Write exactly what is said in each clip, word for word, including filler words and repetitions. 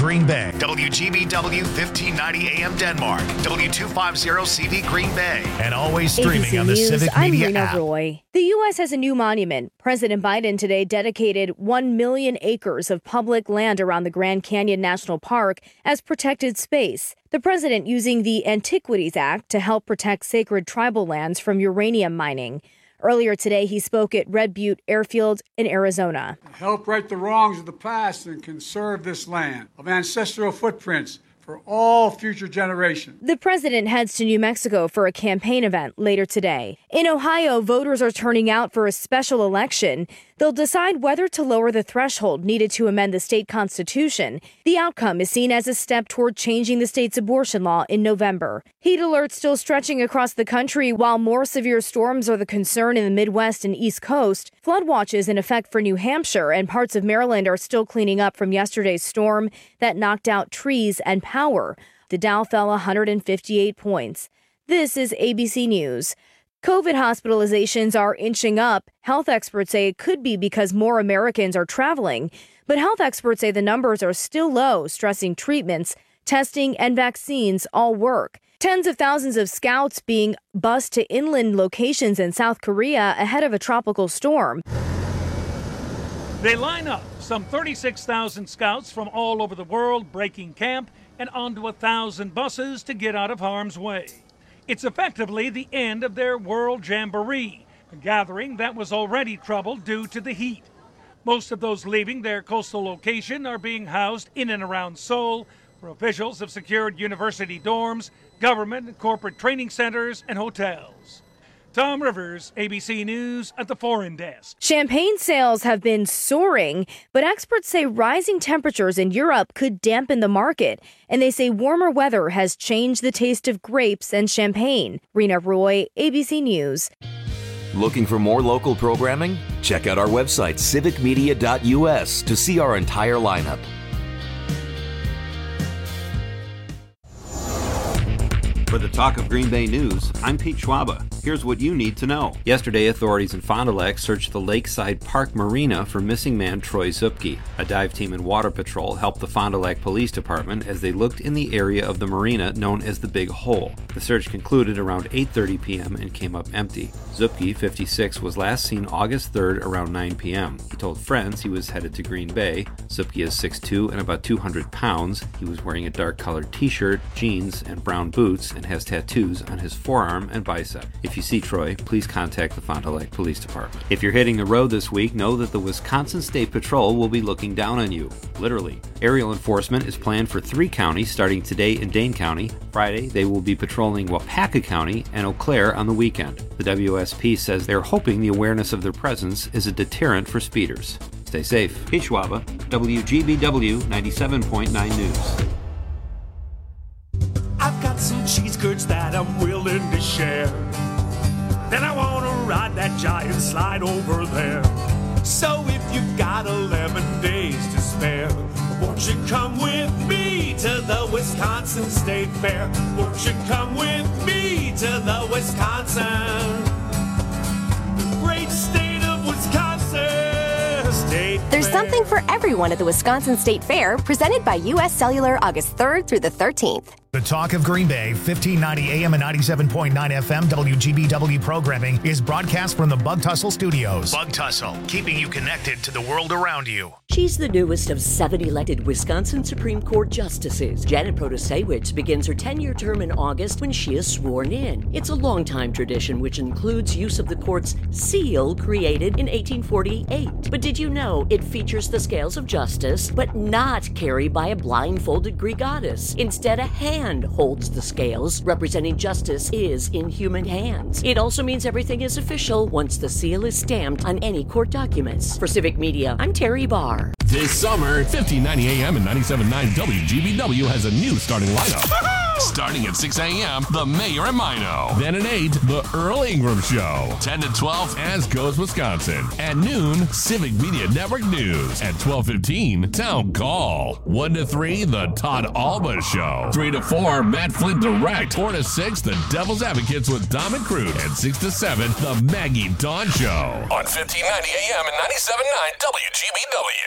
Green Bay. W G B W fifteen ninety A M Denmark. W two fifty C V Green Bay. And always streaming A B C on the News, Civic I'm Media Rena app. Roy. The U S has a new monument. President Biden today dedicated one million acres of public land around the Grand Canyon National Park as protected space. The president using the Antiquities Act to help protect sacred tribal lands from uranium mining. Earlier today, he spoke at Red Butte Airfield in Arizona. Help right the wrongs of the past and conserve this land of ancestral footprints for all future generations. The president heads to New Mexico for a campaign event later today. In Ohio, voters are turning out for a special election. They'll decide whether to lower the threshold needed to amend the state constitution. The outcome is seen as a step toward changing the state's abortion law in November. Heat alerts still stretching across the country while more severe storms are the concern in the Midwest and East Coast. Flood watches in effect for New Hampshire and parts of Maryland are still cleaning up from yesterday's storm that knocked out trees and power. The Dow fell one hundred fifty-eight points. This is A B C News. COVID hospitalizations are inching up. Health experts say it could be because more Americans are traveling. But health experts say the numbers are still low, stressing treatments, testing, and vaccines all work. Tens of thousands of scouts being bused to inland locations in South Korea ahead of a tropical storm. They line up, some thirty-six thousand scouts from all over the world breaking camp and onto a thousand buses to get out of harm's way. It's effectively the end of their World Jamboree, a gathering that was already troubled due to the heat. Most of those leaving their coastal location are being housed in and around Seoul, where officials have secured university dorms, government and corporate training centers, and hotels. Tom Rivers, A B C News at the Foreign Desk. Champagne sales have been soaring, but experts say rising temperatures in Europe could dampen the market. And they say warmer weather has changed the taste of grapes and champagne. Rena Roy, A B C News. Looking for more local programming? Check out our website, civic media dot U S, to see our entire lineup. For the Talk of Green Bay News, I'm Pete Schwaba. Here's what you need to know. Yesterday, authorities in Fond du Lac searched the Lakeside Park Marina for missing man Troy Zupke. A dive team and water patrol helped the Fond du Lac Police Department as they looked in the area of the marina known as the Big Hole. The search concluded around eight thirty p.m. and came up empty. Zupke, fifty-six, was last seen August third around nine p.m. He told friends he was headed to Green Bay. Zupke is six foot two and about two hundred pounds. He was wearing a dark-colored t-shirt, jeans, and brown boots, and has tattoos on his forearm and bicep. If you see Troy, please contact the Fond du Lac Police Department. If you're hitting the road this week, know that the Wisconsin State Patrol will be looking down on you. Literally. Aerial enforcement is planned for three counties starting today in Dane County. Friday, they will be patrolling Wapaka County and Eau Claire on the weekend. The W S P says they're hoping the awareness of their presence is a deterrent for speeders. Stay safe. Pete Schwaba, W G B W ninety-seven point nine News. I've got some cheese curds that I'm willing to share. Then I want to ride that giant slide over there. So if you've got eleven days to spare, won't you come with me to the Wisconsin State Fair? Won't you come with me to the Wisconsin, the great state of Wisconsin State There's Fair. something for everyone at the Wisconsin State Fair, presented by U S Cellular August third through the thirteenth. The Talk of Green Bay, fifteen ninety A M and ninety-seven point nine F M W G B W programming is broadcast from the Bug Tussle Studios. Bug Tussle, keeping you connected to the world around you. She's the newest of seven elected Wisconsin Supreme Court justices. Janet Protasiewicz begins her ten-year term in August when she is sworn in. It's a long-time tradition which includes use of the court's seal created in eighteen forty-eight. But did you know it features the scales of justice, but not carried by a blindfolded Greek goddess? Instead, a hand holds the scales, representing justice is in human hands. It also means everything is official once the seal is stamped on any court documents. For Civic Media, I'm Terry Barr. This summer, fifteen ninety A M and ninety-seven point nine W G B W has a new starting lineup. Starting at six A M, The Mayor and Mino. Then at eight, The Earl Ingram Show. ten to twelve, As Goes Wisconsin. At noon, Civic Media Network News. At twelve fifteen, Town Call. one to three, The Todd Alba Show. three to four, Matt Flint Direct. four to six, The Devil's Advocates with Dom and Crude. And six to seven, The Maggie Dawn Show. On fifteen ninety A M and ninety-seven point nine W G B W.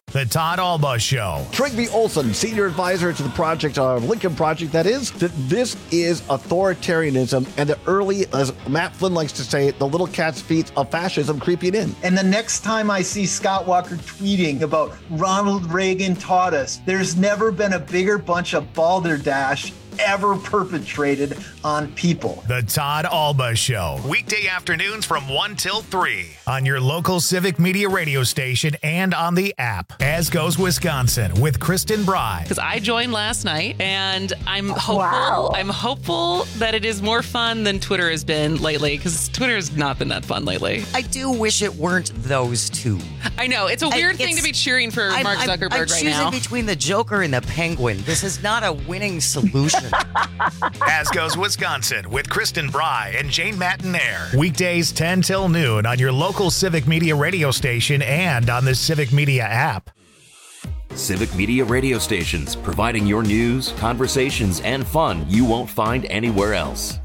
The Todd Alba Show. Trygve Olson, senior advisor to the project, uh, Lincoln Project, that is, that this is authoritarianism and the early, as Matt Flynn likes to say, the little cat's feet of fascism creeping in. And the next time I see Scott Walker tweeting about Ronald Reagan taught us, there's never been a bigger bunch of balderdash ever perpetrated on people. The Todd Alba Show. Weekday afternoons from one till three on your local Civic Media radio station and on the app. As Goes Wisconsin with Kristen Bry. Because I joined last night and I'm hopeful. Wow. I'm hopeful that it is more fun than Twitter has been lately, because Twitter has not been that fun lately. I do wish it weren't those two. I know. It's a weird I, thing to be cheering for I'm, Mark I'm, Zuckerberg I'm right choosing now. between the Joker and the Penguin. This is not a winning solution. As Goes Wisconsin with Kristen Bry and Jane Mattinaire. Weekdays ten till noon on your local Civic Media radio station and on the Civic Media app. Civic Media radio stations, providing your news, conversations, and fun you won't find anywhere else.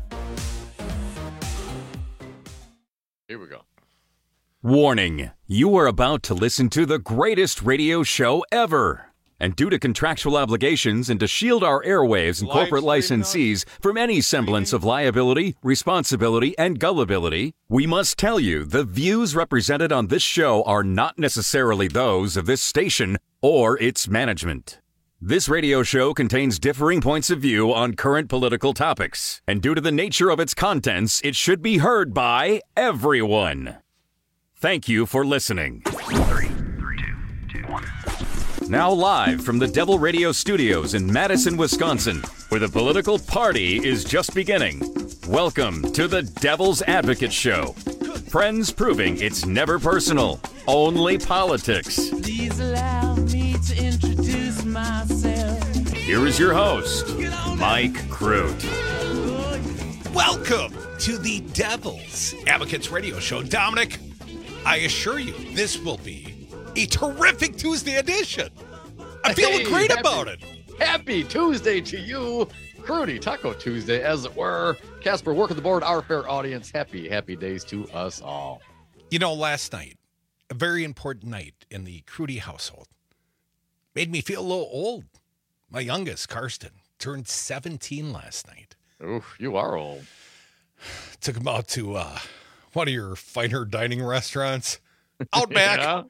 Here we go. Warning, you are about to listen to the greatest radio show ever. And due to contractual obligations and to shield our airwaves and corporate licensees from any semblance of liability, responsibility, and gullibility, we must tell you the views represented on this show are not necessarily those of this station or its management. This radio show contains differing points of view on current political topics, and due to the nature of its contents, it should be heard by everyone. Thank you for listening. Three, three, two, two, one. Now live from the Devil Radio Studios in Madison, Wisconsin, where the political party is just beginning. Welcome to the Devil's Advocate Show. Friends proving it's never personal, only politics. Please allow me to introduce myself. Here is your host, Mike Crute. Welcome to the Devil's Advocates Radio Show. Dominic, I assure you, this will be a terrific Tuesday edition. I'm feeling Hey, great happy, about it. Happy Tuesday to you. Crudy Taco Tuesday, as it were. Casper, work at the board, our fair audience. Happy, happy days to us all. You know, last night, a very important night in the Crudy household, made me feel a little old. My youngest, Karsten, turned seventeen last night. Oof, you are old. Took him out to uh, one of your finer dining restaurants. Outback.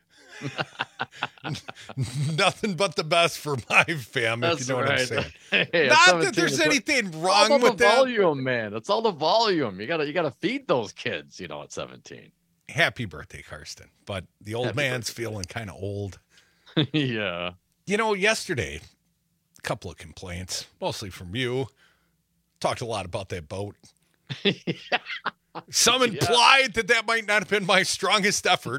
Nothing but the best for my fam, That's if you know right. what I'm saying. Hey, Not that there's anything wrong all with the that. volume, man. It's all the volume. You gotta you gotta feed those kids, you know, at seventeen. Happy birthday, Karsten. But the old Happy man's birthday. feeling kind of old. Yeah. You know, yesterday, a couple of complaints, mostly from you. Talked a lot about that boat. Some implied that that might not have been my strongest effort.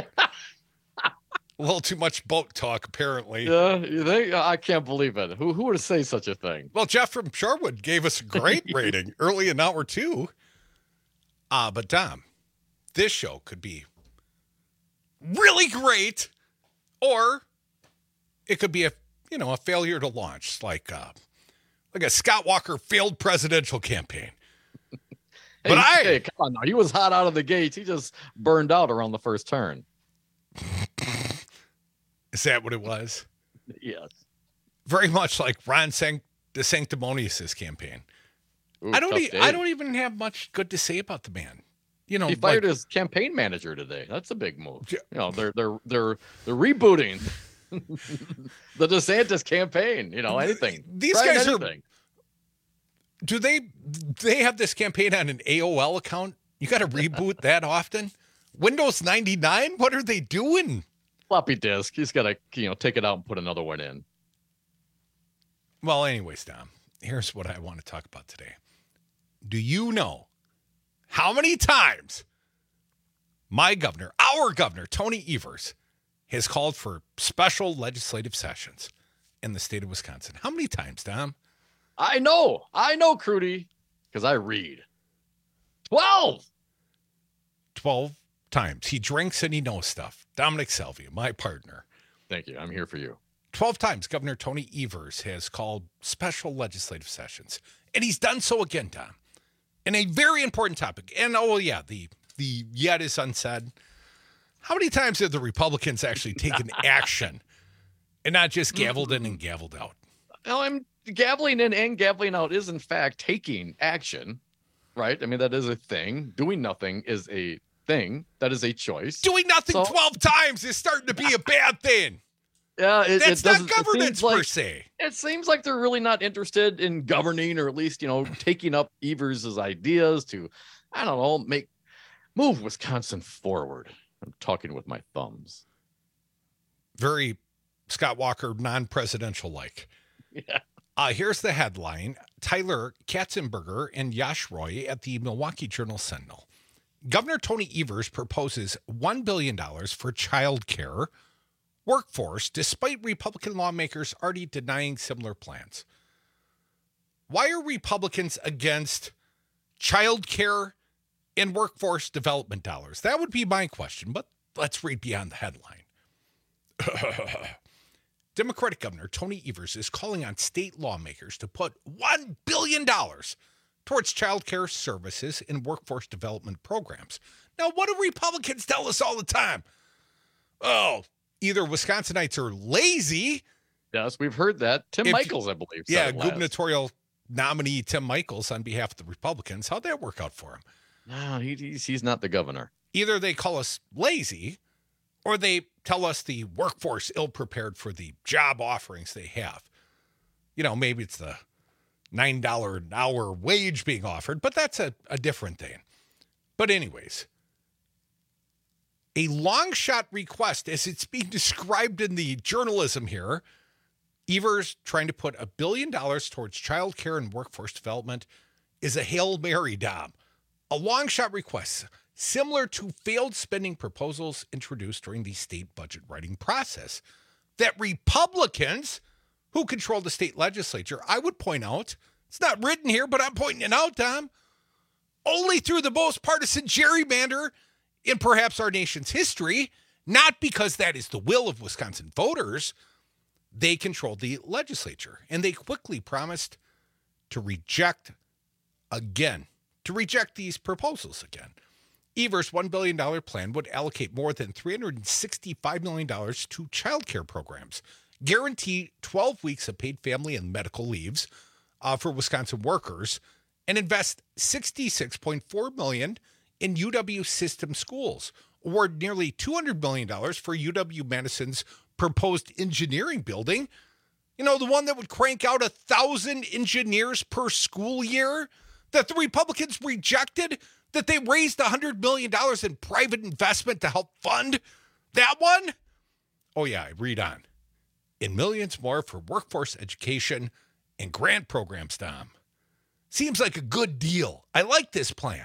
A little too much boat talk, apparently. Yeah, you think? I can't believe it. Who who would say such a thing? Well, Jeff from Sherwood gave us a great rating early in hour two. Uh, but Dom, this show could be really great, or it could be a you know a failure to launch, like uh, like a Scott Walker failed presidential campaign. Hey, But I hey, come on now. He was hot out of the gates. He just burned out around the first turn. Is that what it was? Yes. Very much like Ron Sanct- DeSanctimonious' campaign. Ooh, I don't. tough E- day. I don't even have much good to say about the man. You know, He fired like, his campaign manager today. That's a big move. You know, they're they're they're they're rebooting the DeSantis campaign. You know, anything. These Trying guys anything. are. Do they? They have this campaign on an A O L account. You got to reboot that often. Windows ninety-nine. What are they doing? Floppy disk. He's got to you know take it out and put another one in. Well, anyways, Dom, here's what I want to talk about today. Do you know how many times my governor, our governor, Tony Evers, has called for special legislative sessions in the state of Wisconsin? How many times, Dom? I know. I know, Crudy, because I read. Twelve. twelve times. He drinks and he knows stuff. Dominic Salvia, my partner. Thank you. I'm here for you. twelve times Governor Tony Evers has called special legislative sessions. And he's done so again, Tom, in a very important topic. And, oh, yeah, the, the yet is unsaid. How many times have the Republicans actually taken action And not just gavelled in and gavelled out. No, I'm gaveling in and gaveling out is in fact taking action, right? I mean, that is a thing. Doing nothing is a thing. That is a choice. Doing nothing So- twelve times is starting to be a bad thing. Yeah, it, That's it not doesn't- it governance seems like- per se. It seems like they're really not interested in governing, or at least, you know, taking up Evers' ideas to, I don't know, make move Wisconsin forward. I'm talking with my thumbs. Very Scott Walker, non-presidential like. Yeah. Uh, here's the headline. Tyler Katzenberger and Yash Roy at the Milwaukee Journal-Sentinel. Governor Tony Evers proposes one billion dollars for child care workforce, despite Republican lawmakers already denying similar plans. Why are Republicans against child care and workforce development dollars? That would be my question, but let's read beyond the headline. Democratic Governor Tony Evers is calling on state lawmakers to put one billion dollars towards child care services and workforce development programs. Now, what do Republicans tell us all the time? Oh, either Wisconsinites are lazy. Yes, we've heard that. Tim If- Michaels, I believe. said Yeah, it last. gubernatorial nominee Tim Michaels on behalf of the Republicans. How'd that work out for him? No, he, he's, he's not the governor. Either they call us lazy or they tell us the workforce ill-prepared for the job offerings they have. You know, maybe it's the nine dollars an hour wage being offered, but that's a, a different thing. But anyways, a long shot request, as it's being described in the journalism here, Evers trying to put a billion dollars towards child care and workforce development is a Hail Mary, Dom. A long shot request, similar to failed spending proposals introduced during the state budget writing process that Republicans who control the state legislature, I would point out, it's not written here, but I'm pointing it out, Tom, only through the most partisan gerrymander in perhaps our nation's history, not because that is the will of Wisconsin voters, they controlled the legislature. And they quickly promised to reject again, to reject these proposals again. Evers' one billion dollars plan would allocate more than three hundred sixty-five million dollars to child care programs, guarantee twelve weeks of paid family and medical leaves uh, for Wisconsin workers, and invest sixty-six point four million dollars in U W system schools, award nearly two hundred million dollars for U W-Madison's proposed engineering building. You know, the one that would crank out a thousand engineers per school year that the Republicans rejected, that they raised one hundred million dollars in private investment to help fund that one. Oh yeah, read on. And millions more for workforce education and grant programs, Tom. Seems like a good deal. I like this plan.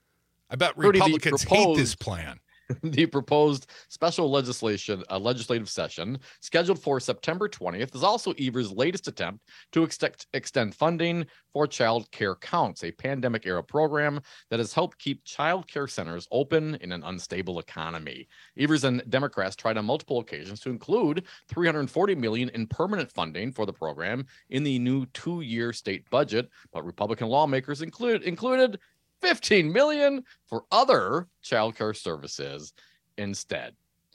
I bet Rudy, the Republicans hate proposed- this plan. The proposed special legislation, uh, legislative session scheduled for September twentieth is also Evers' latest attempt to extend, extend funding for Child Care Counts, a pandemic-era program that has helped keep child care centers open in an unstable economy. Evers and Democrats tried on multiple occasions to include three hundred forty million dollars in permanent funding for the program in the new two-year state budget, but Republican lawmakers include, included fifteen million dollars for other child care services instead.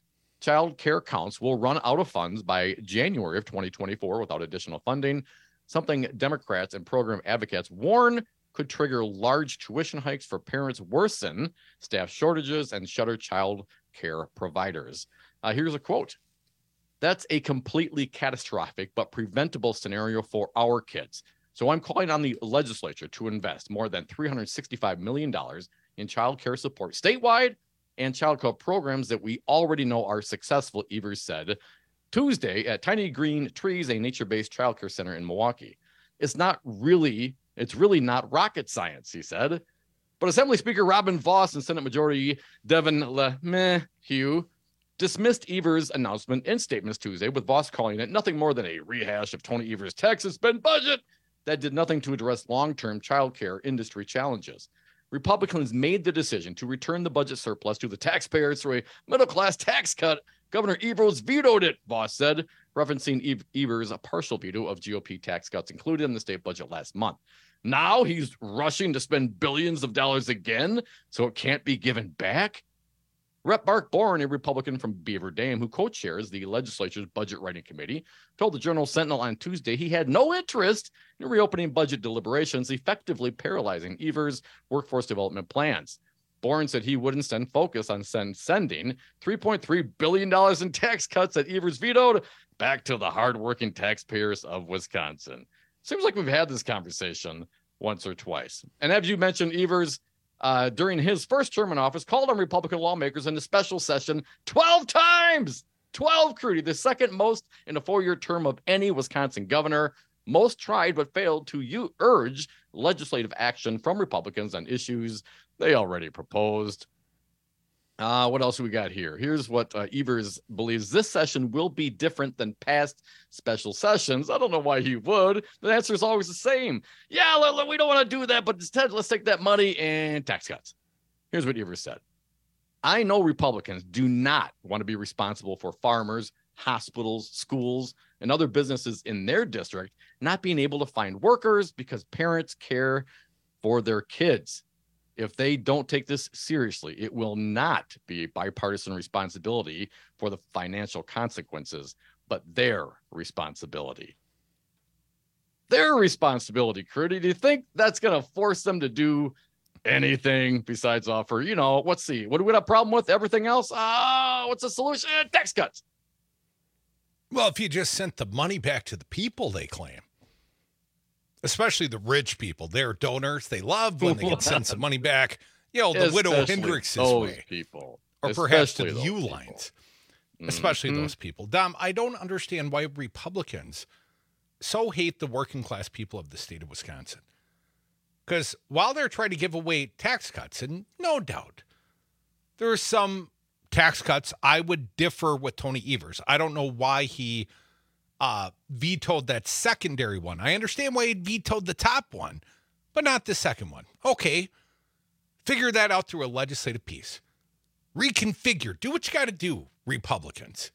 Child care counts will run out of funds by January of twenty twenty-four without additional funding, something Democrats and program advocates warn could trigger large tuition hikes for parents, worsen staff shortages, and shutter child care providers. Uh, here's a quote. That's a completely catastrophic but preventable scenario for our kids. So I'm calling on the legislature to invest more than three hundred sixty-five million dollars in child care support statewide and child care programs that we already know are successful, Evers said Tuesday at Tiny Green Trees, a nature-based child care center in Milwaukee. It's not really, it's really not rocket science, he said. But Assembly Speaker Robin Voss and Senate Majority Devin LeMahieu dismissed Evers' announcement in statements Tuesday, with Voss calling it nothing more than a rehash of Tony Evers' tax and spend budget that did nothing to address long-term child care industry challenges. Republicans made the decision to return the budget surplus to the taxpayers through a middle-class tax cut. Governor Evers vetoed it, Voss said, referencing Evers' a partial veto of G O P tax cuts included in the state budget last month. Now he's rushing to spend billions of dollars again, so it can't be given back. Representative Mark Bourne, a Republican from Beaver Dam who co-chairs the legislature's budget writing committee, told the Journal Sentinel on Tuesday he had no interest in reopening budget deliberations, effectively paralyzing Evers' workforce development plans. Bourne said he would instead focus on send, sending three point three billion dollars in tax cuts that Evers vetoed back to the hardworking taxpayers of Wisconsin. Seems like we've had this conversation once or twice. And as you mentioned, Evers, uh, during his first term in office, called on Republican lawmakers in the special session twelve times. twelve, Crudy, the second most in a four-year term of any Wisconsin governor. Most tried but failed to u- urge legislative action from Republicans on issues they already proposed. Uh, what else we got here? Here's what uh, Evers believes this session will be different than past special sessions. I don't know why he would. The answer is always the same. Yeah, we don't want to do that, but instead let's take that money and tax cuts. Here's what Evers said. I know Republicans do not want to be responsible for farmers, hospitals, schools, and other businesses in their district not being able to find workers because parents care for their kids. If they don't take this seriously, it will not be a bipartisan responsibility for the financial consequences, but their responsibility. Their responsibility, Crudy. Do you think that's going to force them to do anything besides offer, you know, let's see, what do we have a problem with? Everything else? Ah, uh, what's the solution? Uh, tax cuts. Well, if you just sent the money back to the people, they claim. Especially the rich people. They're donors. They love when they can send some money back. You know, the Widow Hendricks' way. People. Or Especially perhaps to the those U-Lines. people. Especially Mhm. those people. Dom, I don't understand why Republicans so hate the working class people of the state of Wisconsin. Because while they're trying to give away tax cuts, and no doubt, there are some tax cuts, I would differ with Tony Evers. I don't know why he uh, vetoed that secondary one. I understand why he vetoed the top one, but not the second one. Okay, figure that out through a legislative piece. Reconfigure. Do what you got to do, Republicans.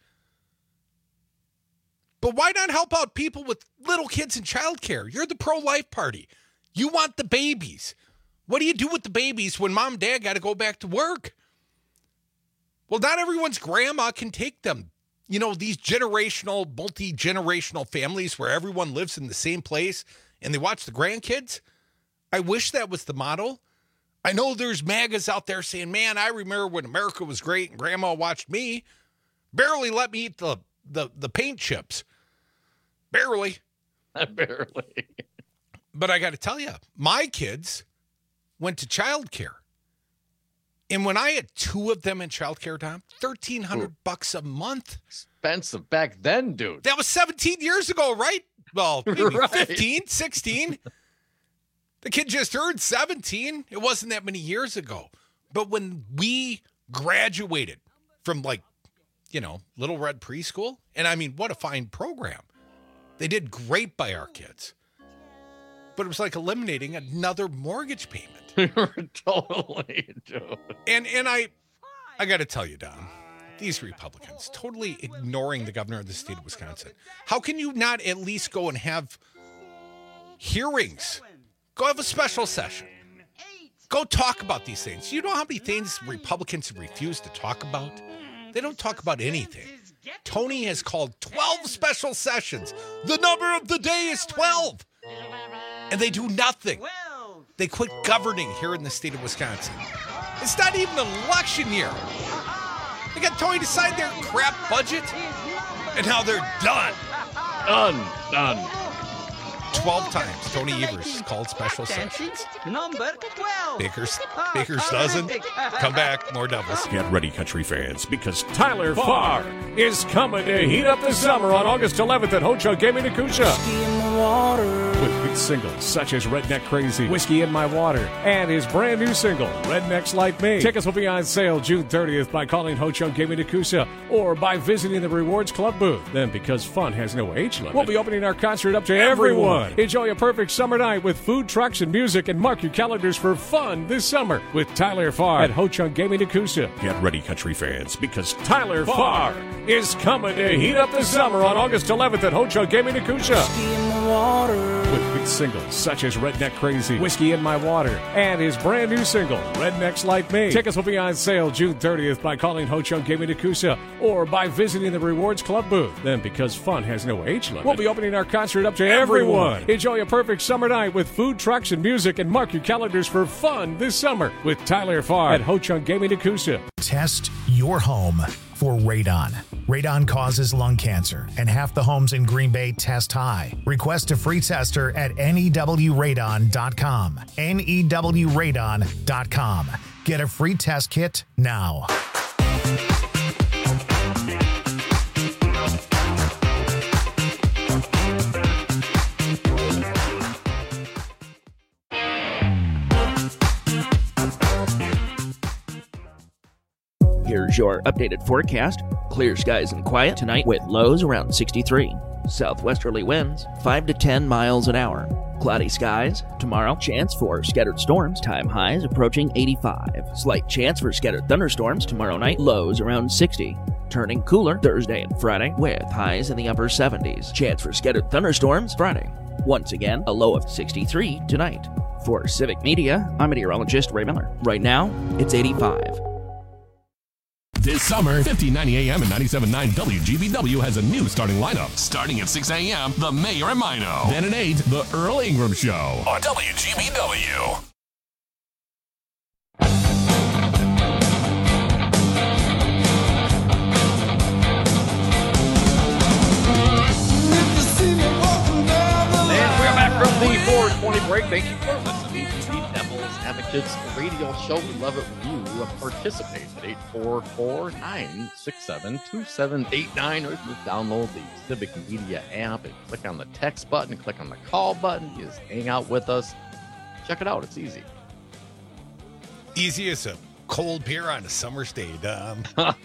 But why not help out people with little kids in childcare? You're the pro-life party. You want the babies. What do you do with the babies when mom and dad got to go back to work? Well, not everyone's grandma can take them. You know, these generational, multi-generational families where everyone lives in the same place and they watch the grandkids. I wish that was the model. I know there's MAGAs out there saying, man, I remember when America was great and grandma watched me. Barely let me eat the, the, the paint chips. Barely. Barely. But I got to tell you, my kids went to childcare. And when I had two of them in childcare, Tom, thirteen hundred bucks a month. Expensive back then, dude. That was seventeen years ago, right? Well, maybe Right. fifteen, sixteen. The kid just turned seventeen. It wasn't that many years ago. But when we graduated from, like, you know, Little Red Preschool, and I mean, what a fine program. They did great by our kids. But it was like eliminating another mortgage payment. Totally, dude. And and I I got to tell you, Don, these Republicans totally ignoring the governor of the state of Wisconsin. How can you not at least go and have hearings? Go have a special session. Go talk about these things. You know how many things Republicans have refused to talk about? They don't talk about anything. Tony has called twelve special sessions. The number of the day is twelve. And they do nothing. They quit governing here in the state of Wisconsin. It's not even an election year. They got Tony to sign their crap budget, and now they're done. Done. Done. twelve times Tony Evers called special sessions. Number twelve. Baker's, Baker's dozen. Come back, more Devils. Get ready, country fans, because Tyler Farr is coming to heat up the summer on August eleventh at Ho Chunk Gaming Nakusha. With hit singles such as Redneck Crazy, Whiskey in My Water, and his brand new single, Rednecks Like Me. Tickets will be on sale June thirtieth by calling Ho Chunk Gaming Nakusha or by visiting the Rewards Club booth. Then, because fun has no age limit, we'll be opening our concert up to everyone. Enjoy a perfect summer night with food trucks and music, and mark your calendars for fun this summer with Tyler Farr at Ho Chunk Gaming Nakusha. Get ready, country fans, because Tyler Farr is coming to heat up the summer on August eleventh at Ho Chunk Gaming Nakusha. With hit singles such as Redneck Crazy, Whiskey in My Water, and his brand new single, Rednecks Like Me. Tickets will be on sale June thirtieth by calling Ho Chunk Gaming Nakusa or by visiting the Rewards Club booth. Then, because fun has no age limit, we'll be opening our concert up to everyone. everyone. Enjoy a perfect summer night with food trucks and music, and mark your calendars for fun this summer with Tyler Farr at Ho Chunk Gaming Nakusa. Test your home for radon. Radon causes lung cancer, and half the homes in Green Bay test high. Request a free tester at N E W radon dot com. N E W radon dot com. Get a free test kit now. Here's your updated forecast. Clear skies and quiet tonight with lows around sixty-three. Southwesterly winds five to ten miles an hour. Cloudy skies tomorrow. Chance for scattered storms. Time highs approaching eighty-five. Slight chance for scattered thunderstorms tomorrow night. Lows around sixty. Turning cooler Thursday and Friday with highs in the upper seventies. Chance for scattered thunderstorms Friday. Once again, a low of sixty-three tonight. For Civic Media, I'm meteorologist Ray Miller. Right now, it's eighty-five. This summer, fifteen ninety A M and ninety-seven point nine W G B W has a new starting lineup. Starting at six A M, The Mayor and Mino. Then at eight, The Earl Ingram Show on W G B W. And we're back from the four twenty break. Thank you for listening to the Devil's Advocates Radio Show. We love it when you participate at eight four four, nine six seven, two seven eight nine, or just download the Civic Media app and click on the text button, click on the call button. You just hang out with us. Check it out. It's easy. Easy as a cold beer on a summer's day, Dom.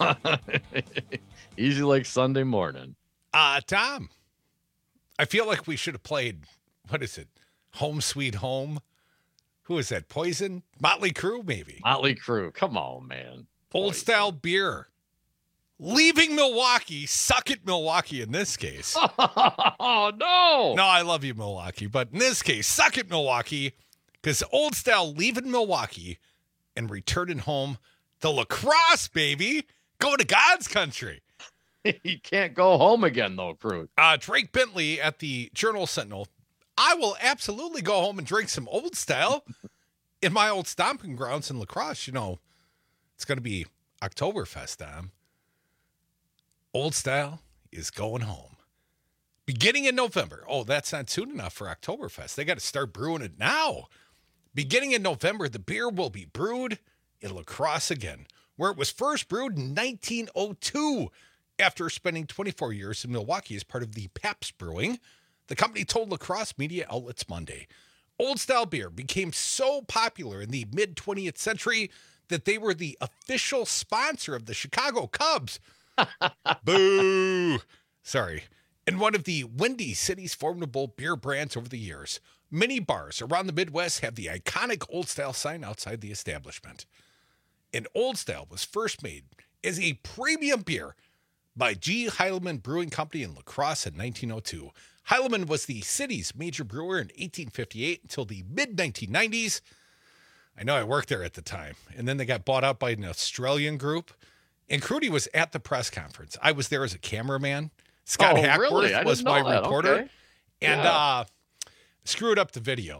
Easy like Sunday morning. Uh, Tom, I feel like we should have played, what is it, Home Sweet Home? Who is that, Poison? Motley Crue, maybe? Motley Crue. Come on, man. Old Poison. style beer. Leaving Milwaukee. Suck it, Milwaukee, in this case. Oh, no. No, I love you, Milwaukee. But in this case, suck it, Milwaukee. Because old style leaving Milwaukee and returning home to La Crosse, baby. Go to God's country. You can't go home again, though, Cruz. Uh, Drake Bentley at the Journal Sentinel. I will absolutely go home and drink some old style in my old stomping grounds in La Crosse. You know, it's going to be Oktoberfest time. Old style is going home. Beginning in November. Oh, that's not soon enough for Oktoberfest. They got to start brewing it now. Beginning in November, the beer will be brewed in La Crosse again, where it was first brewed in nineteen oh two. After spending twenty-four years in Milwaukee as part of the Pabst Brewing, the company told La Crosse media outlets Monday, Old Style beer became so popular in the mid-twentieth century that they were the official sponsor of the Chicago Cubs. Boo! Sorry. And one of the Windy City's formidable beer brands over the years. Many bars around the Midwest have the iconic Old Style sign outside the establishment. And Old Style was first made as a premium beer by G. Heilemann Brewing Company in La Crosse in nineteen oh two. Heilemann was the city's major brewer in eighteen fifty-eight until the mid nineteen nineties. I know I worked there at the time. And then they got bought out by an Australian group. And Crudy was at the press conference. I was there as a cameraman. Scott oh, Hackworth really? I was didn't my know that. reporter. Okay. And Yeah. uh, screwed up the video.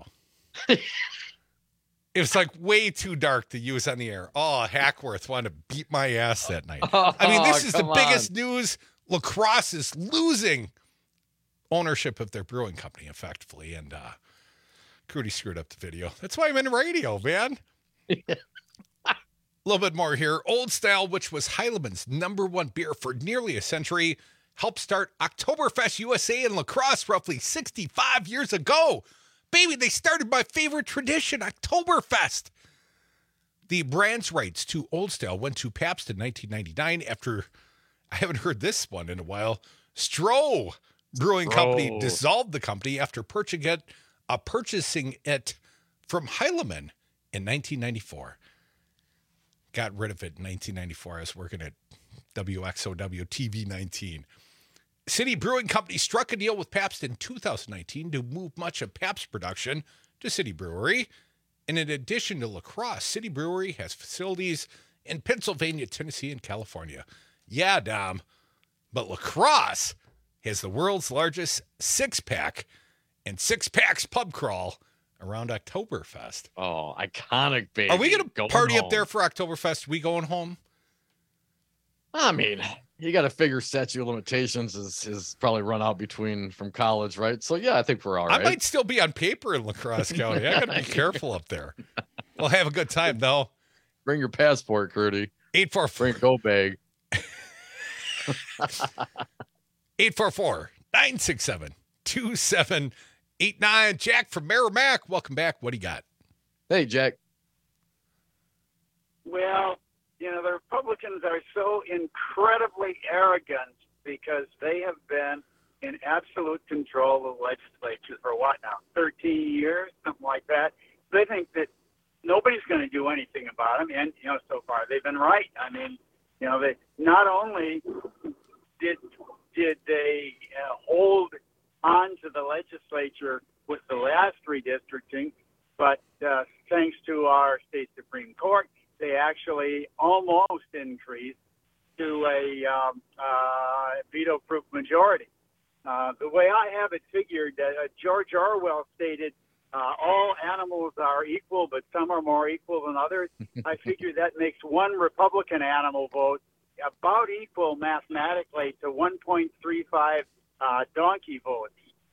It was like way too dark to use on the air. Oh, Hackworth wanted to beat my ass that night. Oh, I mean, this is the come biggest on. news. La Crosse is losing ownership of their brewing company, effectively. And uh, Crudy screwed up the video. That's why I'm in radio, man. A little bit more here. Old Style, which was Heilemann's number one beer for nearly a century, helped start Oktoberfest U S A in La Crosse roughly sixty-five years ago. Baby, they started my favorite tradition, Oktoberfest. The brand's rights to Old Style went to Pabst in nineteen ninety-nine after, I haven't heard this one in a while, Stroh Brewing Stroh. Company dissolved the company after purchasing it, uh, purchasing it from Heilemann in nineteen ninety-four. Got rid of it in nineteen ninety-four. I was working at W X O W T V nineteen. City Brewing Company struck a deal with Pabst in two thousand nineteen to move much of Pabst production to City Brewery. And in addition to La Crosse, City Brewery has facilities in Pennsylvania, Tennessee, and California. Yeah, Dom, but La Crosse has the world's largest six-pack and six-packs pub crawl around Oktoberfest. Oh, iconic, baby. Are we going to party home. up there for Oktoberfest? We going home? I mean, you got to figure statute of limitations is, is probably run out between from college, right? So, yeah, I think we're all right. I might still be on paper in La Crosse County. I got to be careful up there. We'll have a good time, though. Bring your passport, Curdy. eight four four. Bring a go bag. eight four four, nine six seven, two seven eight nine. Jack from Merrimack, welcome back. What do you got? Hey, Jack. Well, you know, the Republicans are so incredibly arrogant because they have been in absolute control of the legislature for what now, thirteen years, something like that. They think that nobody's going to do anything about them, and, you know, so far they've been right. I mean, you know, they not only did did they uh, hold on to the legislature with the last redistricting, but uh, thanks to our state Supreme Court, they actually almost increased to a um, uh, veto-proof majority. Uh, the way I have it figured, uh, George Orwell stated, uh, all animals are equal, but some are more equal than others. I figure that makes one Republican animal vote about equal mathematically to one point three five uh, donkey votes.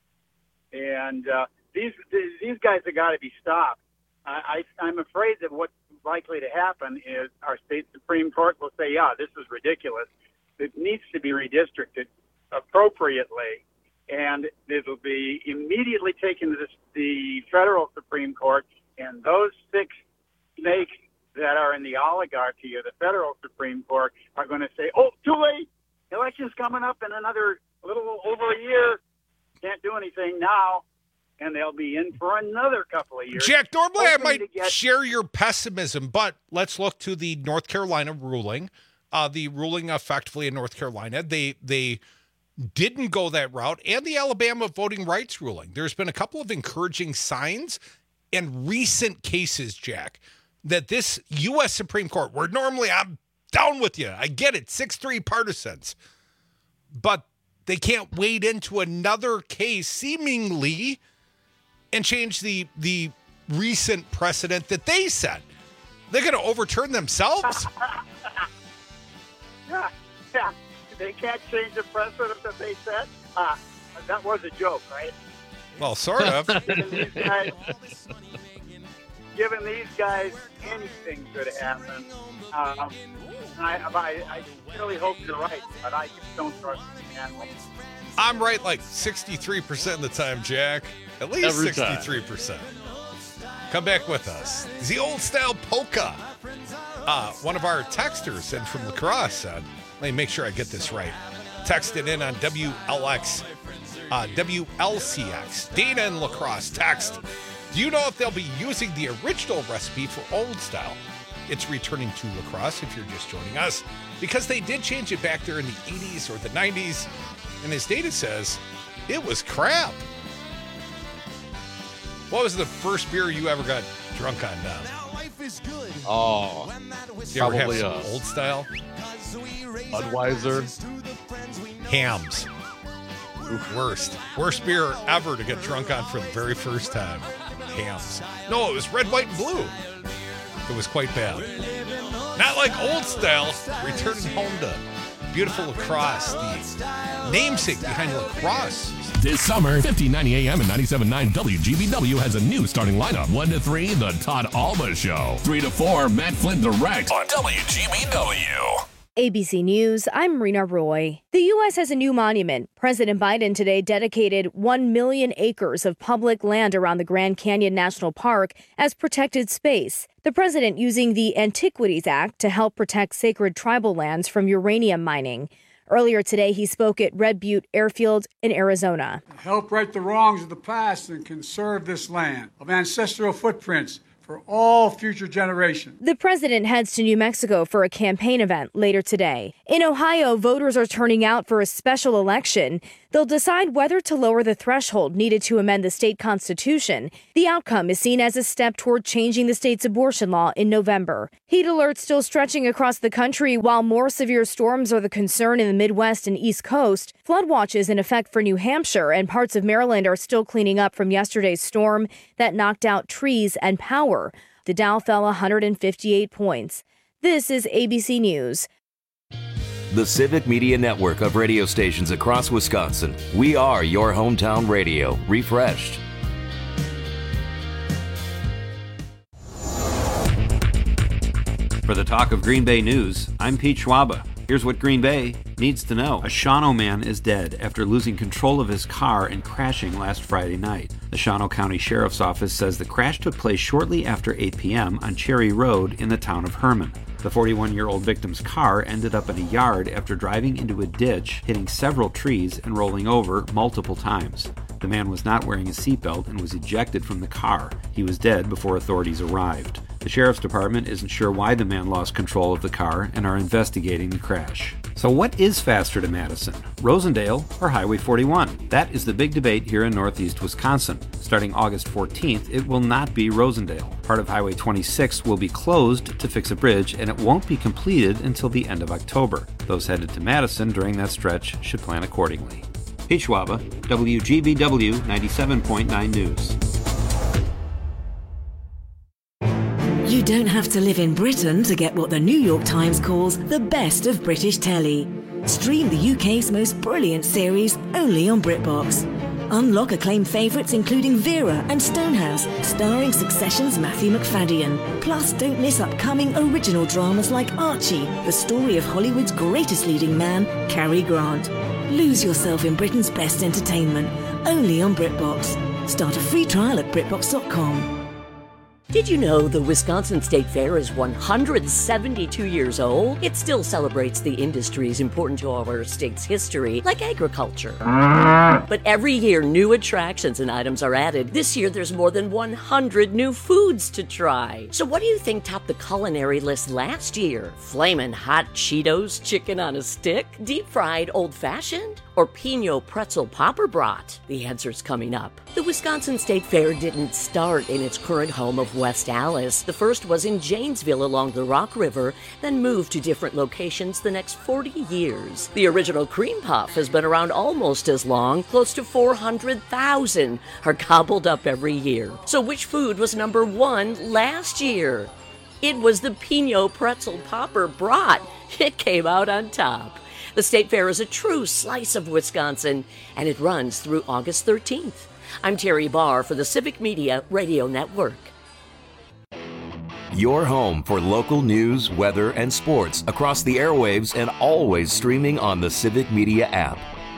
And uh, these these guys have got to be stopped. I, I, I'm afraid that what's likely to happen is our state Supreme Court will say, yeah, this is ridiculous. It needs to be redistricted appropriately. And it'll be immediately taken to the, the federal Supreme Court, and those six snakes that are in the oligarchy of the federal Supreme Court are going to say, oh, too late. Election's coming up in another little over a year. Can't do anything now. And they'll be in for another couple of years. Jack, normally I might get- share your pessimism, but let's look to the North Carolina ruling. Uh, the ruling effectively in North Carolina, they they didn't go that route, and the Alabama voting rights ruling. There's been a couple of encouraging signs and recent cases, Jack, that this U S Supreme Court, where normally I'm down with you, I get it, six three partisans, but they can't wade into another case seemingly and change the the recent precedent that they set. They're going to overturn themselves? yeah, yeah. They can't change the precedent that they set. Uh, that was a joke, right? Well, sort of. given, these guys, given these guys, anything could happen. Um, I, I, I really hope you're right, but I just don't trust the animals. I'm right like sixty-three percent of the time, Jack. At least Every sixty-three percent. Time. Come back with us. The old style polka. Uh, one of our texters sent from La Crosse said, let me make sure I get this right. Texted in on W L X, uh, W L C X. Dana in La Crosse text, do you know if they'll be using the original recipe for old style? It's returning to La Crosse if you're just joining us, because they did change it back there in the eighties or the nineties. And as Data says, it was crap. What was the first beer you ever got drunk on, Dom? Oh, you ever have probably some uh, old style? Budweiser. Hams. Worst. Worst beer ever to get drunk on for the very first time. Hams. No, it was red, white, and blue. It was quite bad. Not like old style. Returning home to beautiful La Crosse, the namesake behind La Crosse. This summer, fifteen ninety A M and ninety-seven point nine W G B W has a new starting lineup. one to three, The Todd Alba Show. three to four, Matt Flynn Direct on W G B W. A B C News, I'm Rena Roy. The U S has a new monument. President Biden today dedicated one million acres of public land around the Grand Canyon National Park as protected space. The president using the Antiquities Act to help protect sacred tribal lands from uranium mining. Earlier today, he spoke at Red Butte Airfield in Arizona. Help right the wrongs of the past and conserve this land of ancestral footprints for all future generations. The president heads to New Mexico for a campaign event later today. In Ohio, voters are turning out for a special election. They'll decide whether to lower the threshold needed to amend the state constitution. The outcome is seen as a step toward changing the state's abortion law in November. Heat alerts still stretching across the country, while more severe storms are the concern in the Midwest and East Coast. Flood watches in effect for New Hampshire, and parts of Maryland are still cleaning up from yesterday's storm that knocked out trees and power. The Dow fell one hundred fifty-eight points. This is A B C News. The Civic Media Network of radio stations across Wisconsin. We are your hometown radio, refreshed. For the Talk of Green Bay News, I'm Pete Schwaba. Here's what Green Bay needs to know. A Shawano man is dead after losing control of his car and crashing last Friday night. The Shawano County Sheriff's Office says the crash took place shortly after eight p.m. on Cherry Road in the town of Herman. The forty-one-year-old victim's car ended up in a yard after driving into a ditch, hitting several trees and rolling over multiple times. The man was not wearing a seatbelt and was ejected from the car. He was dead before authorities arrived. The Sheriff's Department isn't sure why the man lost control of the car and are investigating the crash. So what is faster to Madison, Rosendale or Highway forty-one? That is the big debate here in Northeast Wisconsin. Starting August fourteenth, it will not be Rosendale. Part of Highway twenty-six will be closed to fix a bridge, and it won't be completed until the end of October. Those headed to Madison during that stretch should plan accordingly. Pete Schwaba, W G B W ninety-seven point nine News. You don't have to live in Britain to get what the New York Times calls the best of British telly. Stream the U K's most brilliant series only on BritBox. Unlock acclaimed favourites including Vera and Stonehouse, starring Succession's Matthew McFadden. Plus, don't miss upcoming original dramas like Archie, the story of Hollywood's greatest leading man, Cary Grant. Lose yourself in Britain's best entertainment, only on BritBox. Start a free trial at BritBox dot com. Did you know the Wisconsin State Fair is one hundred seventy-two years old? It still celebrates the industries important to our state's history, like agriculture. But every year, new attractions and items are added. This year, there's more than one hundred new foods to try. So what do you think topped the culinary list last year? Flamin' hot Cheetos chicken on a stick? Deep-fried old-fashioned? Or Pinot pretzel popper brat? The answer's coming up. The Wisconsin State Fair didn't start in its current home of West Allis. The first was in Janesville along the Rock River, then moved to different locations the next forty years. The original cream puff has been around almost as long. Close to four hundred thousand are gobbled up every year. So which food was number one last year? It was the Pinot pretzel popper brat. It came out on top. The State Fair is a true slice of Wisconsin, and it runs through August thirteenth. I'm Terry Barr for the Civic Media Radio Network. Your home for local news, weather, and sports across the airwaves and always streaming on the Civic Media app.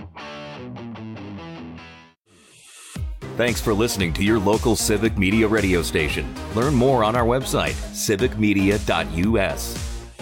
Thanks for listening to your local Civic Media radio station. Learn more on our website, civic media dot u s.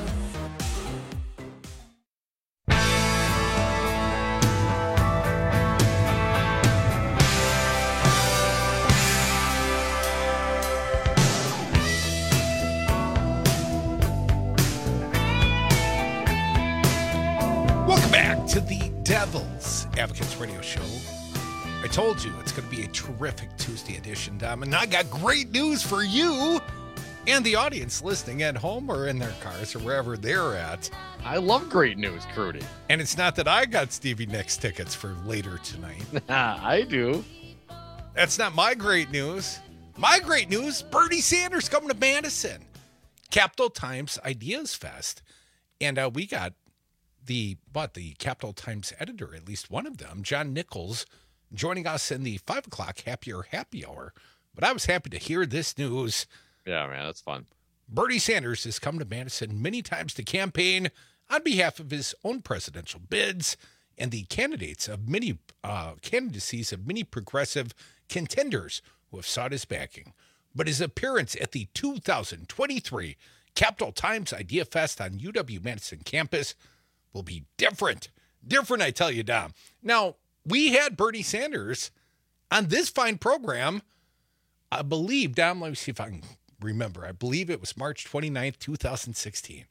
To the Devil's Advocates Radio Show. I told you it's going to be a terrific Tuesday edition, Dom, and I got great news for you and the audience listening at home or in their cars or wherever they're at. I love great news, Crudy. And it's not that I got Stevie Nicks tickets for later tonight. I do. That's not my great news. My great news, Bernie Sanders coming to Madison. Capital Times Ideas Fest. And uh, we got the but the Capital Times editor, at least one of them, John Nichols, joining us in the five o'clock Happier Happy Hour. But I was happy to hear this news. Yeah, man, that's fun. Bernie Sanders has come to Madison many times to campaign on behalf of his own presidential bids and the candidates of many uh, candidacies of many progressive contenders who have sought his backing. But his appearance at the two thousand twenty-three Capital Times Idea Fest on U W-Madison campus will be different. Different, I tell you, Dom. Now, we had Bernie Sanders on this fine program, I believe, Dom, let me see if I can remember. I believe it was March twenty-ninth, twenty sixteen.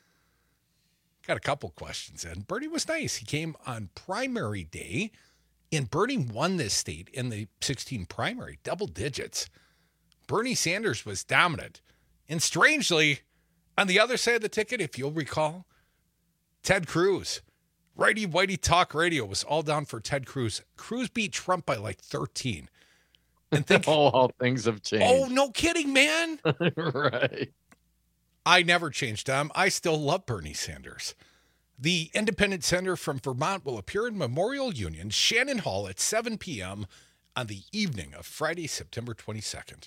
Got a couple questions in. Bernie was nice. He came on primary day, and Bernie won this state in the sixteen primary, double digits. Bernie Sanders was dominant. And strangely, on the other side of the ticket, if you'll recall, Ted Cruz. Righty Whitey Talk Radio was all down for Ted Cruz. Cruz beat Trump by like thirteen. And think, oh, how things have changed. Oh, no kidding, man. Right. I never changed, Tom. I still love Bernie Sanders. The independent senator from Vermont will appear in Memorial Union, Shannon Hall at seven p.m. on the evening of Friday, September twenty-second.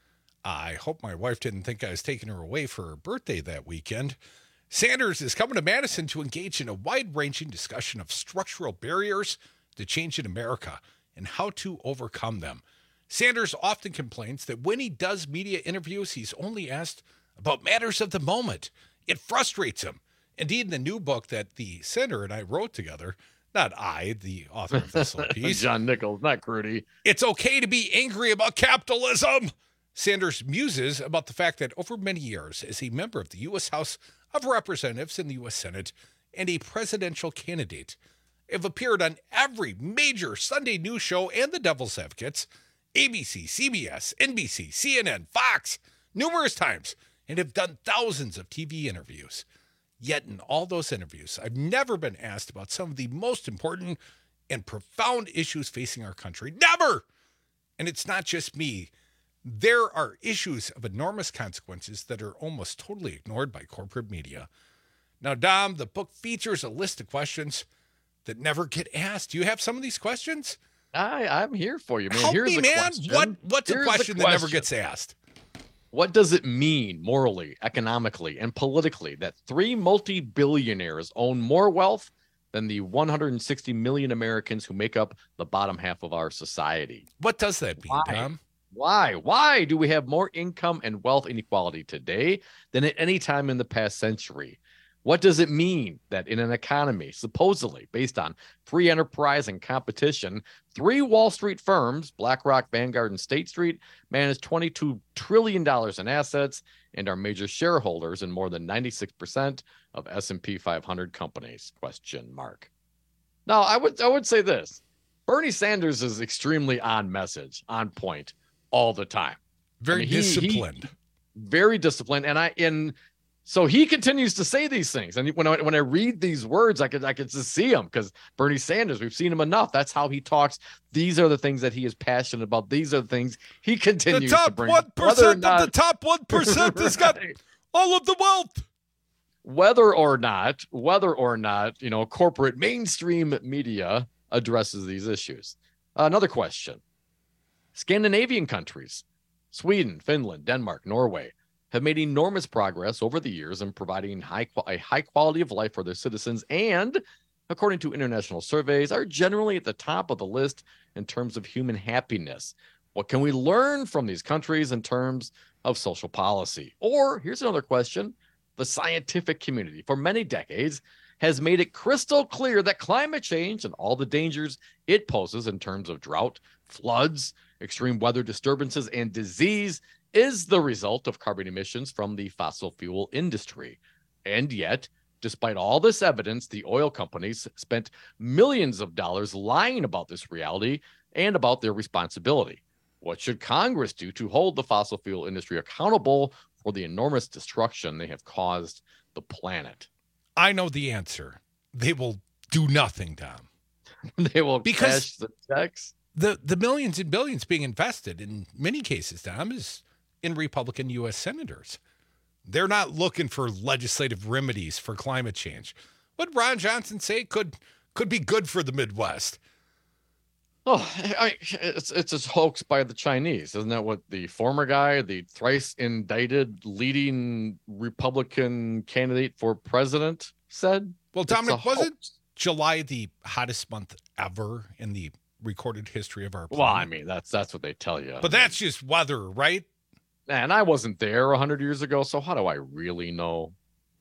I hope my wife didn't think I was taking her away for her birthday that weekend. Sanders is coming to Madison to engage in a wide-ranging discussion of structural barriers to change in America and how to overcome them. Sanders often complains that when he does media interviews, he's only asked about matters of the moment. It frustrates him. Indeed, in the new book that the senator and I wrote together, not I, the author of this little piece. John Nichols, not Crudy. It's okay to be angry about capitalism. Sanders muses about the fact that over many years, as a member of the U S House of Representatives and the U S Senate and a presidential candidate, have appeared on every major Sunday news show and the Devil's Advocates, A B C, C B S, N B C, C N N, Fox, numerous times, and have done thousands of T V interviews. Yet in all those interviews, I've never been asked about some of the most important and profound issues facing our country. Never! And it's not just me. There are issues of enormous consequences that are almost totally ignored by corporate media. Now, Dom, the book features a list of questions that never get asked. Do you have some of these questions? I, I'm here for you, man. Help Here's me, the man. question. What, what's Here's a question, the that never question. gets asked? What does it mean morally, economically, and politically that three multi-billionaires own more wealth than the one hundred sixty million Americans who make up the bottom half of our society? What does that mean, Why? Tom? Why? Why do we have more income and wealth inequality today than at any time in the past century? What does it mean that in an economy supposedly based on free enterprise and competition, three Wall Street firms, BlackRock, Vanguard, and State Street, manage twenty-two trillion dollars in assets and are major shareholders in more than ninety-six percent of S and P five hundred companies? Question mark. Now, I would I would say this. Bernie Sanders is extremely on message, on point all the time. Very I mean, he- disciplined. he- very disciplined. And I in so he continues to say these things. And when I when I read these words, I could I could just see him, because Bernie Sanders, we've seen him enough. That's how he talks. These are the things that he is passionate about. These are the things he The continues to top bring. one Whether or percent not- of the top one percent has got all of the wealth. whether or not, whether or not, you know, corporate mainstream media addresses these issues. Another question. Scandinavian countries, Sweden, Finland, Denmark, Norway, have made enormous progress over the years in providing high a high quality of life for their citizens, and, according to international surveys, are generally at the top of the list in terms of human happiness. What can we learn from these countries in terms of social policy? Or, here's another question. The scientific community, for many decades, has made it crystal clear that climate change and all the dangers it poses in terms of drought, floods, extreme weather disturbances, and disease is the result of carbon emissions from the fossil fuel industry. And yet, despite all this evidence, the oil companies spent millions of dollars lying about this reality and about their responsibility. What should Congress do to hold the fossil fuel industry accountable for the enormous destruction they have caused the planet? I know the answer. They will do nothing, Tom. They will because cash the checks. The, the millions and billions being invested in many cases, Tom, is in Republican U S senators. They're not looking for legislative remedies for climate change. What Ron Johnson say could could be good for the Midwest. Oh, I, it's it's a hoax by the Chinese. Isn't that what the former guy, the thrice indicted leading Republican candidate for president, said? Well, It's a Dominic, wasn't hoax. July the hottest month ever in the recorded history of our planet? Well, I mean, that's that's what they tell you. But that's just weather, right? And I wasn't there a hundred years ago, so how do I really know?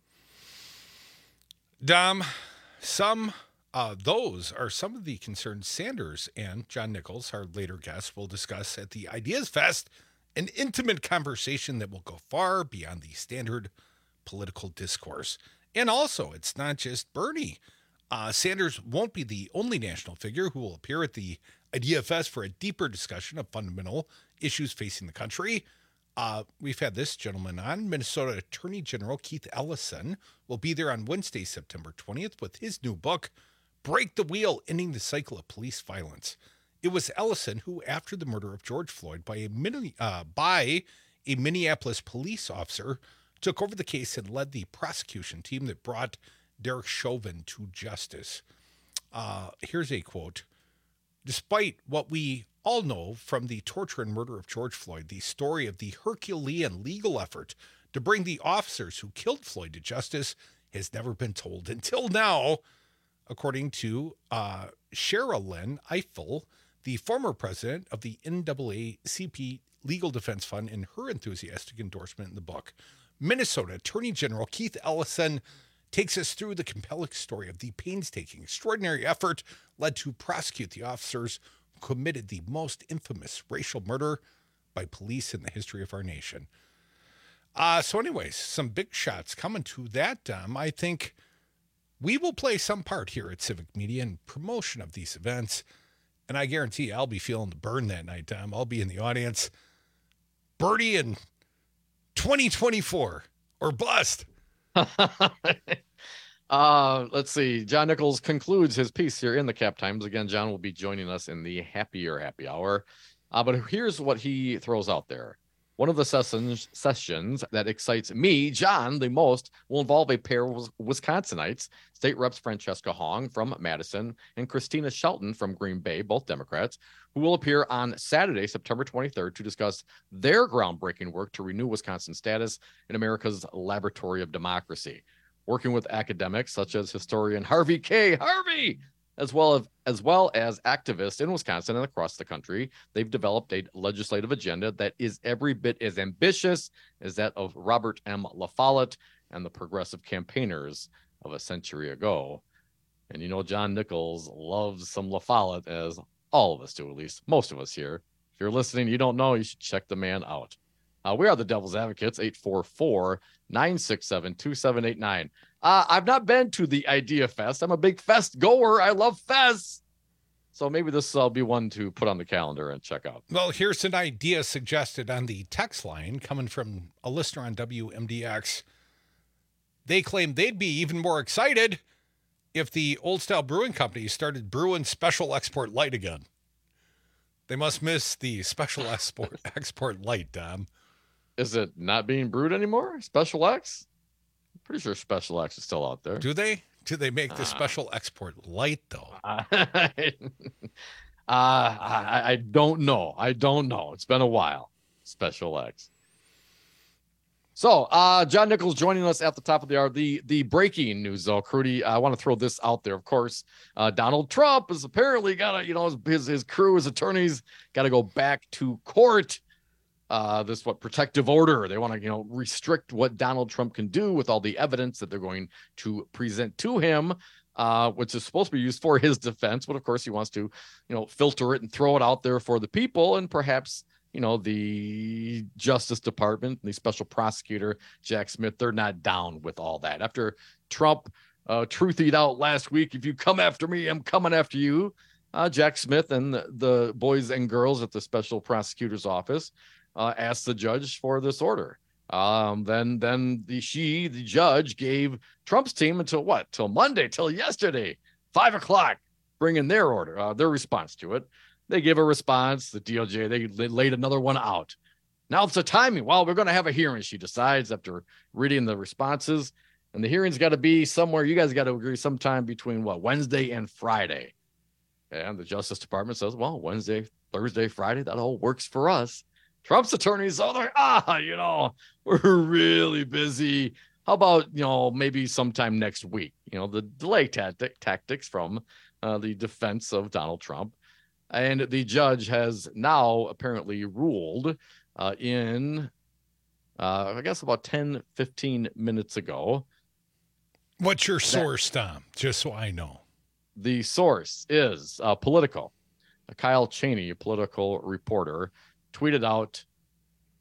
Dom, some uh, those are some of the concerns Sanders and John Nichols, our later guest, will discuss at the Ideas Fest an intimate conversation that will go far beyond the standard political discourse. And also, it's not just Bernie. Uh, Sanders won't be the only national figure who will appear at the I D F S for a deeper discussion of fundamental issues facing the country. Uh, we've had this gentleman on. Minnesota Attorney General Keith Ellison will be there on Wednesday, September twentieth, with his new book, Break the Wheel, Ending the Cycle of Police Violence. It was Ellison who, after the murder of George Floyd by a, mini, uh, by a Minneapolis police officer, took over the case and led the prosecution team that brought Derek Chauvin to justice. Uh, here's a quote. Despite what we all know from the torture and murder of George Floyd, the story of the Herculean legal effort to bring the officers who killed Floyd to justice has never been told until now, according to uh, Sherilyn Eiffel, the former president of the N double A C P Legal Defense Fund, in her enthusiastic endorsement in the book. Minnesota Attorney General Keith Ellison takes us through the compelling story of the painstaking, extraordinary effort led to prosecute the officers who committed the most infamous racial murder by police in the history of our nation. Uh, so anyways, some big shots coming to that. Um, I think we will play some part here at Civic Media in promotion of these events. And I guarantee I'll be feeling the burn that night, Tom. I'll be in the audience. Birdie in twenty twenty-four or bust. uh, let's see. John Nichols concludes his piece here in the Cap Times. Again, John will be joining us in the happier happy hour. Uh, but here's what he throws out there. One of the sessions, sessions that excites me, John, the most will involve a pair of Wisconsinites, State Reps Francesca Hong from Madison and Christina Shelton from Green Bay, both Democrats, who will appear on Saturday, September twenty-third, to discuss their groundbreaking work to renew Wisconsin's status in America's laboratory of democracy. Working with academics such as historian Harvey K. Harvey, as well as, as well as activists in Wisconsin and across the country, they've developed a legislative agenda that is every bit as ambitious as that of Robert M. La Follette and the progressive campaigners of a century ago. And you know, John Nichols loves some La Follette, as all of us do, at least most of us here. If you're listening, you don't know, you should check the man out. Uh, we are the Devil's Advocates, eight four four, nine six seven, two seven eight nine. Uh, I've not been to the Idea Fest. I'm a big fest goer. I love fests. So maybe this will be one to put on the calendar and check out. Well, here's an idea suggested on the text line coming from a listener on W M D X. They claim they'd be even more excited if the Old Style Brewing Company started brewing Special Export Light again. They must miss the Special Export Export Light, Dom. Is it not being brewed anymore? Special X? I'm pretty sure Special X is still out there. Do they? Do they make the uh, Special Export Light, though? Uh, I, I don't know. I don't know. It's been a while. Special X. So, uh, John Nichols joining us at the top of the hour. The the breaking news, though, Crudy, I want to throw this out there. Of course, uh, Donald Trump has apparently got to, you know, his, his crew, his attorneys got to go back to court. Uh, this what protective order. They want to, you know, restrict what Donald Trump can do with all the evidence that they're going to present to him, uh, which is supposed to be used for his defense. But of course, he wants to, you know, filter it and throw it out there for the people, and perhaps, you know, the Justice Department, the special prosecutor, Jack Smith, they're not down with all that. After Trump uh, truthied out last week, if you come after me, I'm coming after you. Uh, Jack Smith and the, the boys and girls at the special prosecutor's office uh, asked the judge for this order. Um, then then the she, the judge, gave Trump's team until what? Till Monday, till yesterday, five o'clock, bringing their order, uh, their response to it. They give a response. The D O J, they laid another one out. Now it's the timing. Well, we're going to have a hearing, she decides, after reading the responses. And the hearing's got to be somewhere. You guys got to agree sometime between, what, Wednesday and Friday. And the Justice Department says, well, Wednesday, Thursday, Friday, that all works for us. Trump's attorneys, oh, they're, ah, you know, we're really busy. How about, you know, maybe sometime next week? You know, the delay tactic, tactics from uh, the defense of Donald Trump. And the judge has now apparently ruled uh, in, uh, I guess, about ten, fifteen minutes ago. What's your source, Tom? Just so I know. The source is uh, Political. Uh, Kyle Cheney, a political reporter, tweeted out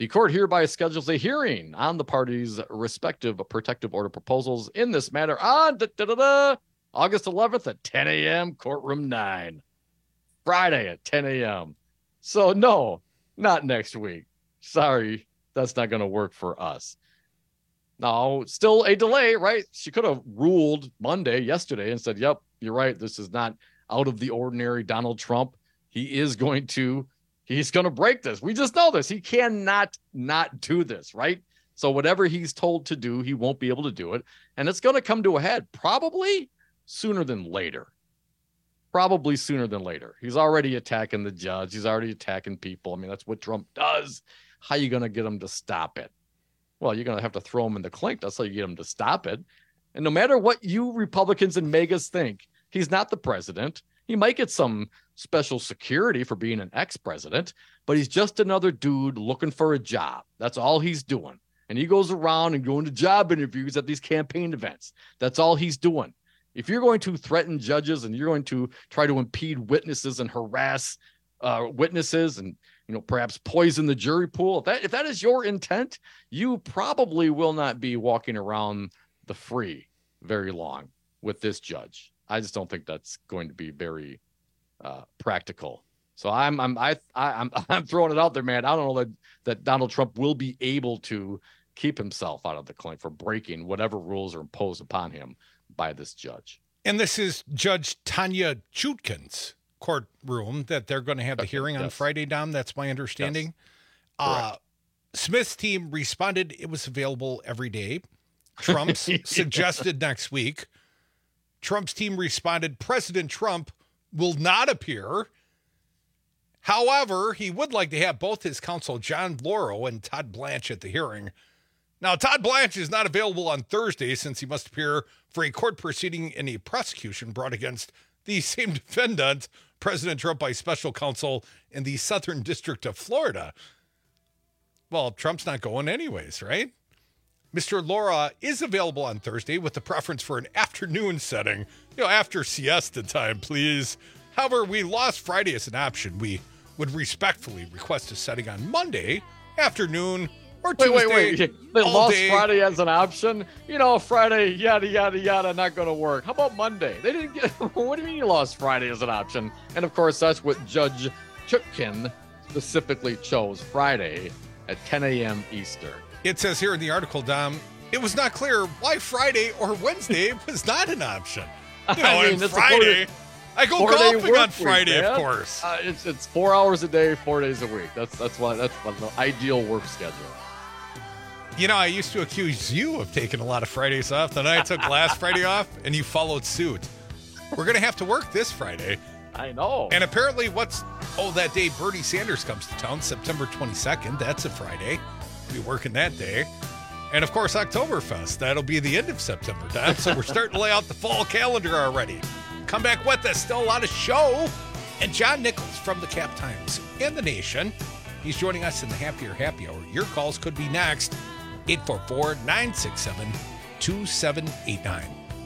The court hereby schedules a hearing on the parties' respective protective order proposals in this matter on da, da, da, da, August eleventh at ten a.m., courtroom nine. Friday at ten a.m. So no, not next week. Sorry, that's not going to work for us. Now, still a delay, right? She could have ruled Monday, yesterday, and said, yep, you're right. This is not out of the ordinary Donald Trump. He is going to, he's going to break this. We just know this. He cannot not do this, right? So whatever he's told to do, he won't be able to do it. And it's going to come to a head probably sooner than later. Probably sooner than later. He's already attacking the judge. He's already attacking people. I mean, that's what Trump does. How are you going to get him to stop it? Well, you're going to have to throw him in the clink. That's how you get him to stop it. And no matter what you Republicans and megas think, he's not the president. He might get some special security for being an ex-president, but he's just another dude looking for a job. That's all he's doing. And he goes around and going to job interviews at these campaign events. That's all he's doing. If you're going to threaten judges and you're going to try to impede witnesses and harass uh, witnesses and, you know, perhaps poison the jury pool, if that, if that is your intent, you probably will not be walking around the free very long with this judge. I just don't think that's going to be very uh, practical. So I'm I'm I, I I'm I'm throwing it out there, man. I don't know that that Donald Trump will be able to keep himself out of the clink for breaking whatever rules are imposed upon him by this judge. And this is Judge Tanya Chutkin's courtroom that they're going to have the okay, hearing yes. on Friday, Dom. That's my understanding. Yes. Uh, Smith's team responded it was available every day. Trump's yeah. suggested next week. Trump's team responded President Trump will not appear. However, he would like to have both his counsel, John Lauro and Todd Blanche, at the hearing. Now, Todd Blanche is not available on Thursday since he must appear for a court proceeding in a prosecution brought against the same defendant, President Trump, by special counsel in the Southern District of Florida. Well, Trump's not going anyways, right? Mister Laura is available on Thursday with the preference for an afternoon setting, you know, after siesta time, please. However, we lost Friday as an option. We would respectfully request a setting on Monday afternoon or Tuesday. Wait, wait, wait. They lost day. Friday as an option? You know, Friday, yada, yada, yada, not going to work. How about Monday? They didn't get, what do you mean you lost Friday as an option? And of course, that's what Judge Chutkin specifically chose, Friday at ten a.m. Eastern. It says here in the article, Dom, it was not clear why Friday or Wednesday was not an option. You know, I mean, on Friday, I go golfing on Friday, week, of course. Uh, it's it's four hours a day, four days a week. That's that's why that's the ideal work schedule. You know, I used to accuse you of taking a lot of Fridays off. Then I took last Friday off, and you followed suit. We're going to have to work this Friday. I know. And apparently what's, oh, that day Bernie Sanders comes to town, September twenty-second. That's a Friday. We'll be working that day. And, of course, Oktoberfest. That'll be the end of September, Dad. So we're starting to lay out the fall calendar already. Come back with us. Still a lot of show. And John Nichols from the Cap Times and The Nation. He's joining us in the Happier Happy Hour. Your calls could be next. eight four four, nine six seven, two seven eight nine.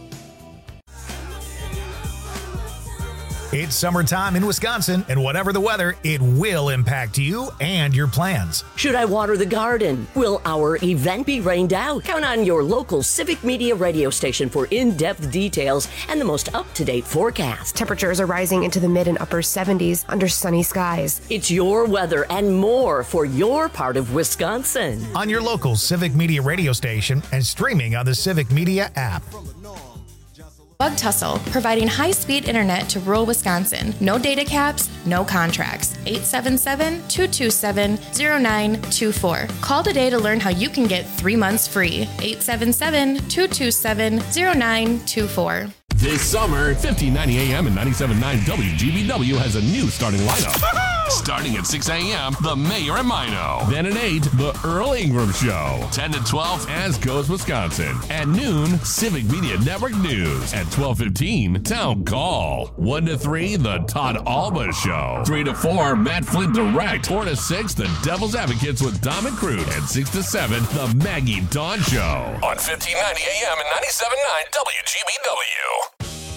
It's summertime in Wisconsin, and whatever the weather, it will impact you and your plans. Should I water the garden? Will our event be rained out? Count on your local Civic Media radio station for in-depth details and the most up-to-date forecast. Temperatures are rising into the mid and upper seventies under sunny skies. It's your weather and more for your part of Wisconsin. On your local Civic Media radio station and streaming on the Civic Media app. Bug Tussle, providing high-speed internet to rural Wisconsin. No data caps, no contracts. eight seven seven, two two seven, zero nine two four. Call today to learn how you can get three months free. eight seven seven, two two seven, zero nine two four. This summer, fifteen ninety A M and ninety-seven point nine W G B W has a new starting lineup. Starting at six A M, The Mayor and Mino. Then at eight, The Earl Ingram Show. ten to twelve, As Goes Wisconsin. At noon, Civic Media Network News. At twelve fifteen, Town Call. one to three, The Todd Alba Show. three to four, Matt Flint Direct. four to six, The Devil's Advocates with Dom and Crude. And six to seven, The Maggie Dawn Show. On fifteen ninety A M and ninety-seven point nine W G B W.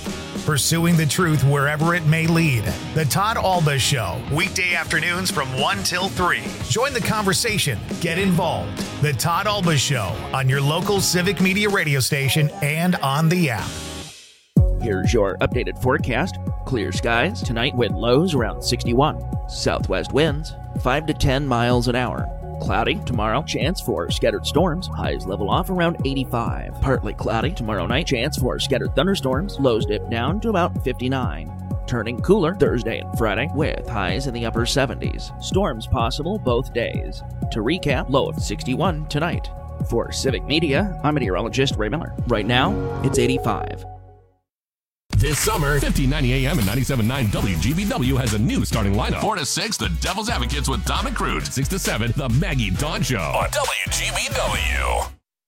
pursuing the truth wherever it may lead. The Todd Alba Show, weekday afternoons from one till three. Join the conversation. Get involved. The Todd Alba Show on your local Civic Media radio station and on the app. Here's your updated forecast. Clear skies tonight with lows around sixty-one. Southwest winds five to ten miles an hour. Cloudy tomorrow, chance for scattered storms. Highs level off around eighty-five. Partly cloudy tomorrow night, chance for scattered thunderstorms. Lows dip down to about fifty-nine. Turning cooler Thursday and Friday with highs in the upper seventies. Storms possible both days. To recap, low of sixty-one tonight. For Civic Media, I'm meteorologist Ray Miller. Right now, it's eighty-five. This summer, fifteen ninety A M and ninety-seven point nine W G B W has a new starting lineup. four to six, The Devil's Advocates with Dom and Crude. six to seven, The Maggie Dawn Show on W G B W.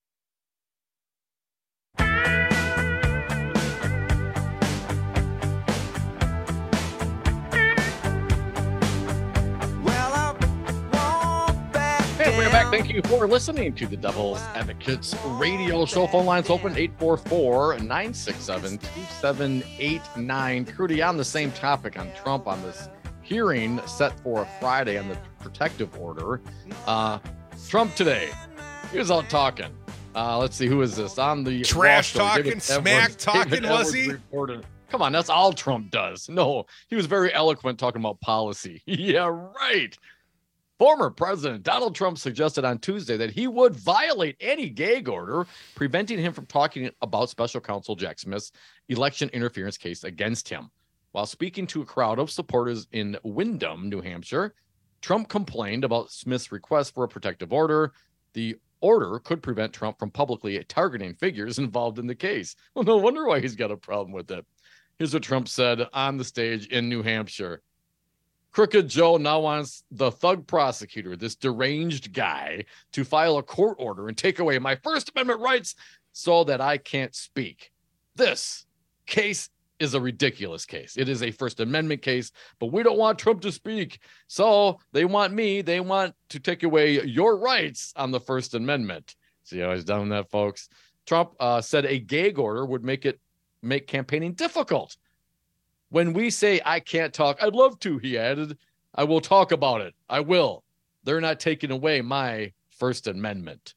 And we're back. Thank you for listening to the Devil's Advocates radio show. Phone lines open eight four four, nine six seven, two seven eight nine. Crudy, on the same topic on Trump on this hearing set for Friday on the protective order. Uh, Trump today, he was out talking. Uh, let's see, who is this? On the trash Wall Street, talking, David smack Edwards, talking, David was Edwards he? reported- Come on, that's all Trump does. No, he was very eloquent talking about policy. Yeah, right. Former President Donald Trump suggested on Tuesday that he would violate any gag order preventing him from talking about Special Counsel Jack Smith's election interference case against him. While speaking to a crowd of supporters in Windham, New Hampshire, Trump complained about Smith's request for a protective order. The order could prevent Trump from publicly targeting figures involved in the case. Well, no wonder why he's got a problem with it. Here's what Trump said on the stage in New Hampshire. Crooked Joe now wants the thug prosecutor, this deranged guy, to file a court order and take away my First Amendment rights so that I can't speak. This case is a ridiculous case. It is a First Amendment case, but we don't want Trump to speak. So they want me, they want to take away your rights on the First Amendment. See how he's done that, folks? Trump uh, said a gag order would make it make campaigning difficult. When we say I can't talk, I'd love to, he added. I will talk about it. I will. They're not taking away my First Amendment.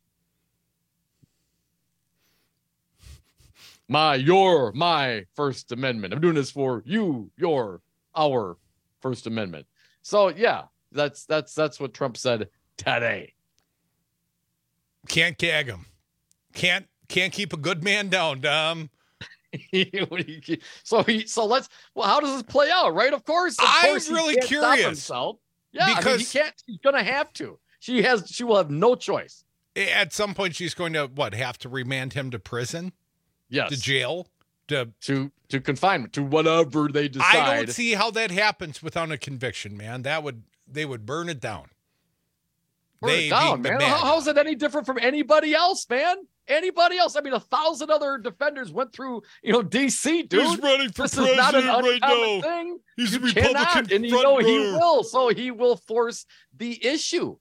My, your, my First Amendment. I'm doing this for you, your, our First Amendment. So yeah, that's that's that's what Trump said today. Can't gag him. Can't can't keep a good man down, Dom. so he so let's well how does this play out, right? Of course, of I'm course really can't curious. Stop himself. Yeah, because I mean, he can't. She's gonna have to. She has. She will have no choice. At some point, she's going to what have to remand him to prison, yes, to jail, to to to confinement, to whatever they decide. I don't see how that happens without a conviction, man. That would they would burn it down. Burn they it down, man. How, how is it any different from anybody else, man? Anybody else? I mean, a thousand other defenders went through, you know, D C, dude. He's running for this president is not an right uncommon now. Thing. He's you a Republican cannot, and you front know he runner. will. So he will force the issue.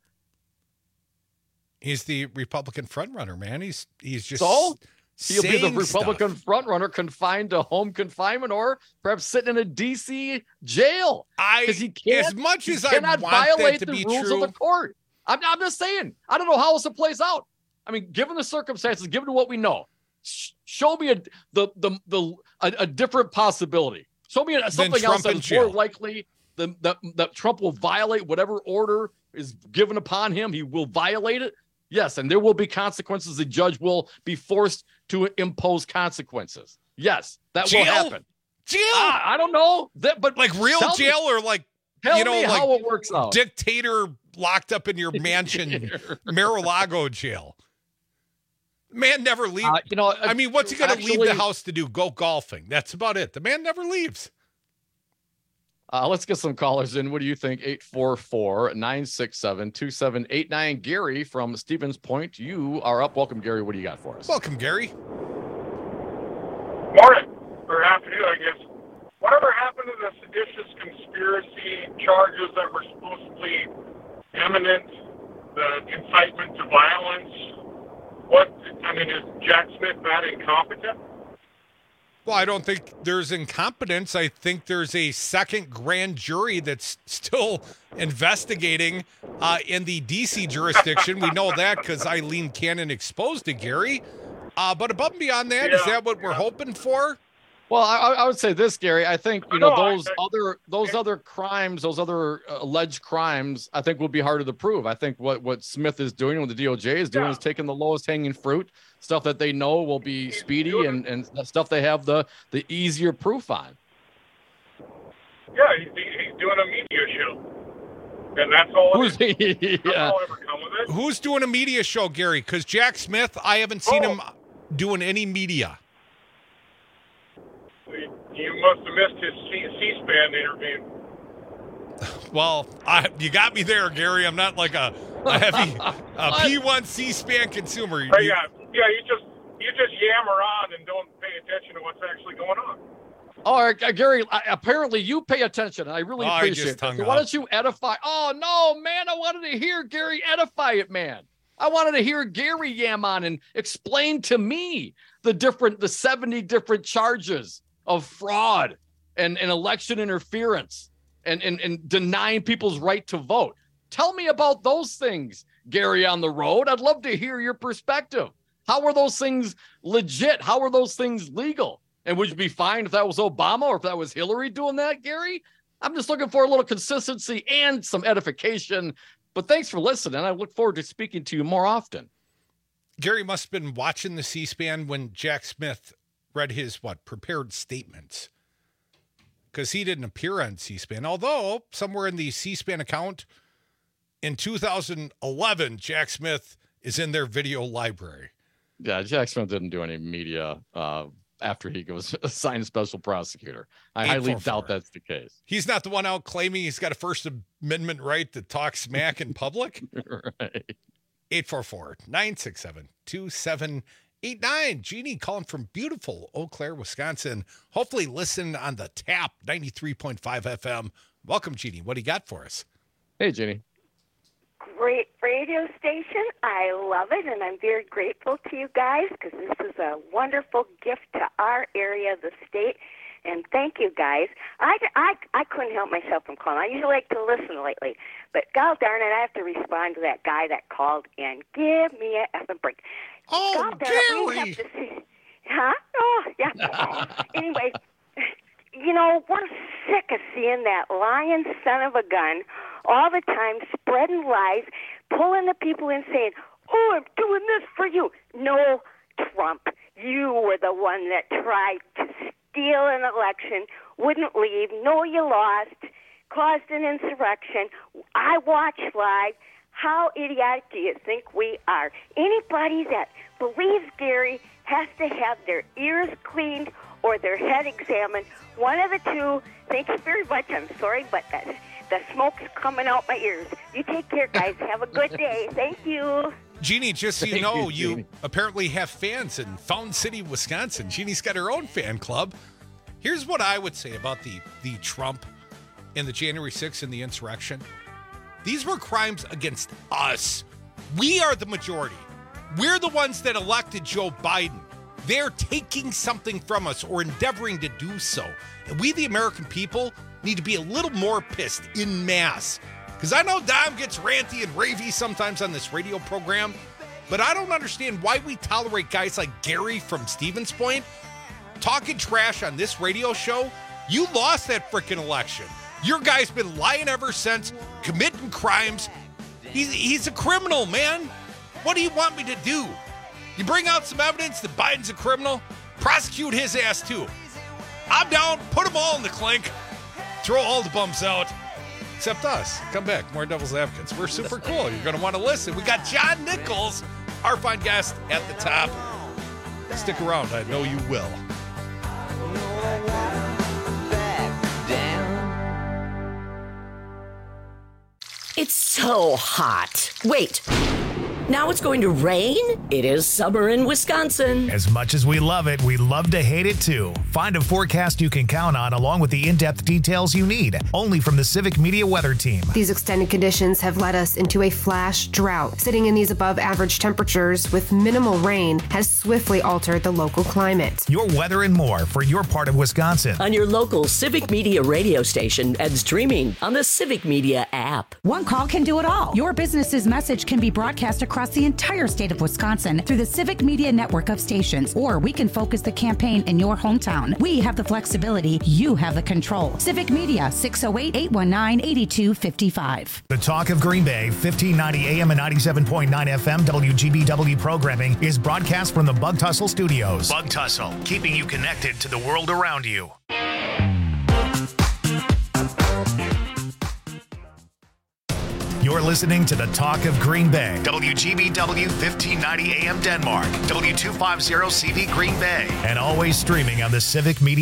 He's the Republican frontrunner, man. He's he's just so he'll be the Republican stuff. frontrunner, confined to home confinement, or perhaps sitting in a D C jail. I because he can't. as much he as I cannot want violate that to the be rules true. of the court. I'm, I'm just saying. I don't know how else it plays out. I mean, given the circumstances, given what we know, sh- show me a the the the a, a different possibility. Show me a, something Trump else that in is more jail. likely than that, that Trump will violate whatever order is given upon him. He will violate it. Yes, and there will be consequences. The judge will be forced to impose consequences. Yes, that Jail? will happen. Jail? Ah, I don't know, that, but like real tell jail me, or like tell you know me like how it works out. dictator locked up in your mansion, Mar-a-Lago jail. Man never leaves. Uh, you know, I mean, what's he going to leave actually- the house to do? Go golfing. That's about it. The man never leaves. Uh, let's get some callers in. What do you think? eight four four, nine six seven, two seven eight nine. Gary from Stevens Point, you are up. Welcome, Gary. What do you got for us? Welcome, Gary. Morning, or afternoon, I guess. Whatever happened to the seditious conspiracy charges that were supposedly imminent, the incitement to violence? What, I mean, is Jack Smith that incompetent? Well, I don't think there's incompetence. I think there's a second grand jury that's still investigating uh, in the D C jurisdiction. We know that because Eileen Cannon exposed it, Gary. Uh, but above and beyond that, yeah, is that what yeah. we're hoping for? Well, I, I would say this, Gary. I think you know those other those other crimes, those other alleged crimes. I think will be harder to prove. I think what, what Smith is doing, what the D O J is doing, yeah. is taking the lowest hanging fruit, stuff that they know will be speedy, and, and stuff they have the the easier proof on. Yeah, he's, he's doing a media show, and that's all. Who's it is. yeah. That's all ever come with it. Who's doing a media show, Gary? Because Jack Smith, I haven't seen oh. him doing any media. You must have missed his C- C-SPAN interview. Well, I, you got me there, Gary. I'm not like a, a heavy a P one C-SPAN consumer. You, yeah, yeah. You just you just yammer on and don't pay attention to what's actually going on. Oh, uh, Gary, I, apparently you pay attention. I really oh, appreciate it. So why don't you edify? Oh, no, man. I wanted to hear Gary edify it, man. I wanted to hear Gary yam on and explain to me the different, the seventy different charges of fraud and, and election interference and, and, and denying people's right to vote. Tell me about those things, Gary, on the road. I'd love to hear your perspective. How were those things legit? How were those things legal? And would you be fine if that was Obama or if that was Hillary doing that, Gary? I'm just looking for a little consistency and some edification. But thanks for listening. I look forward to speaking to you more often. Gary must have been watching the C-SPAN when Jack Smith read his, what, prepared statements. Because he didn't appear on C-SPAN. Although, somewhere in the C-SPAN account in two thousand eleven, Jack Smith is in their video library. Yeah, Jack Smith didn't do any media uh, after he was assigned special prosecutor. I highly doubt that's the case. He's not the one out claiming he's got a First Amendment right to talk smack in public? Right. eight four four, nine six seven, two seven eight nine. Jeannie calling from beautiful Eau Claire, Wisconsin. Hopefully listen on the tap, ninety-three point five F M. Welcome, Jeannie. What do you got for us? Hey, Jeannie. Great radio station. I love it, and I'm very grateful to you guys because this is a wonderful gift to our area of the state. And thank you, guys. I, I, I couldn't help myself from calling. I usually like to listen lately. But God darn it, I have to respond to that guy that called and give me a effing break. Oh, God darn it, we have to see. Huh? Oh, yeah. Anyway, you know, we're sick of seeing that lying son of a gun all the time spreading lies, pulling the people in saying, oh, I'm doing this for you. No, Trump, you were the one that tried to steal an election, wouldn't leave, know you lost, caused an insurrection. I watch live. How idiotic do you think we are? Anybody that believes Gary has to have their ears cleaned or their head examined. One of the two. Thank you very much. I'm sorry, but the, the smoke's coming out my ears. You take care, guys. Have a good day. Thank you. Jeannie, just so you know, you, you apparently have fans in Fountain City, Wisconsin. Jeannie's got her own fan club. Here's what I would say about the, the Trump and the January sixth and the insurrection. These were crimes against us. We are the majority. We're the ones that elected Joe Biden. They're taking something from us or endeavoring to do so. And we, the American people, need to be a little more pissed en masse. Because I know Dom gets ranty and ravey sometimes on this radio program, but I don't understand why we tolerate guys like Gary from Stevens Point talking trash on this radio show. You lost that freaking election. Your guy's been lying ever since, committing crimes. He's, he's a criminal, man. What do you want me to do? You bring out some evidence that Biden's a criminal? Prosecute his ass, too. I'm down. Put them all in the clink. Throw all the bums out. Except us. Come back. More Devil's Advocates. We're super cool. You're going to want to listen. We got John Nichols, our fine guest, at the top. Stick around. I know you will. It's so hot. Wait. Now it's going to rain? It is summer in Wisconsin. As much as we love it, we love to hate it too. Find a forecast you can count on along with the in-depth details you need, only from the Civic Media Weather Team. These extended conditions have led us into a flash drought. Sitting in these above average temperatures with minimal rain has swiftly altered the local climate. Your weather and more for your part of Wisconsin. On your local Civic Media radio station and streaming on the Civic Media app. One call can do it all. Your business's message can be broadcast across the entire state of Wisconsin through the Civic Media network of stations, or we can focus the campaign in your hometown. We have the flexibility. You have the control. Civic Media, six oh eight, eight one nine, eight two five five. The Talk of Green Bay, fifteen ninety A M and ninety-seven point nine F M W G B W programming is broadcast from the Bug Tussle Studios. Bug Tussle, keeping you connected to the world around you. You're listening to the Talk of Green Bay. W G B W fifteen ninety A M Denmark. W two fifty C V Green Bay. And always streaming on the Civic Media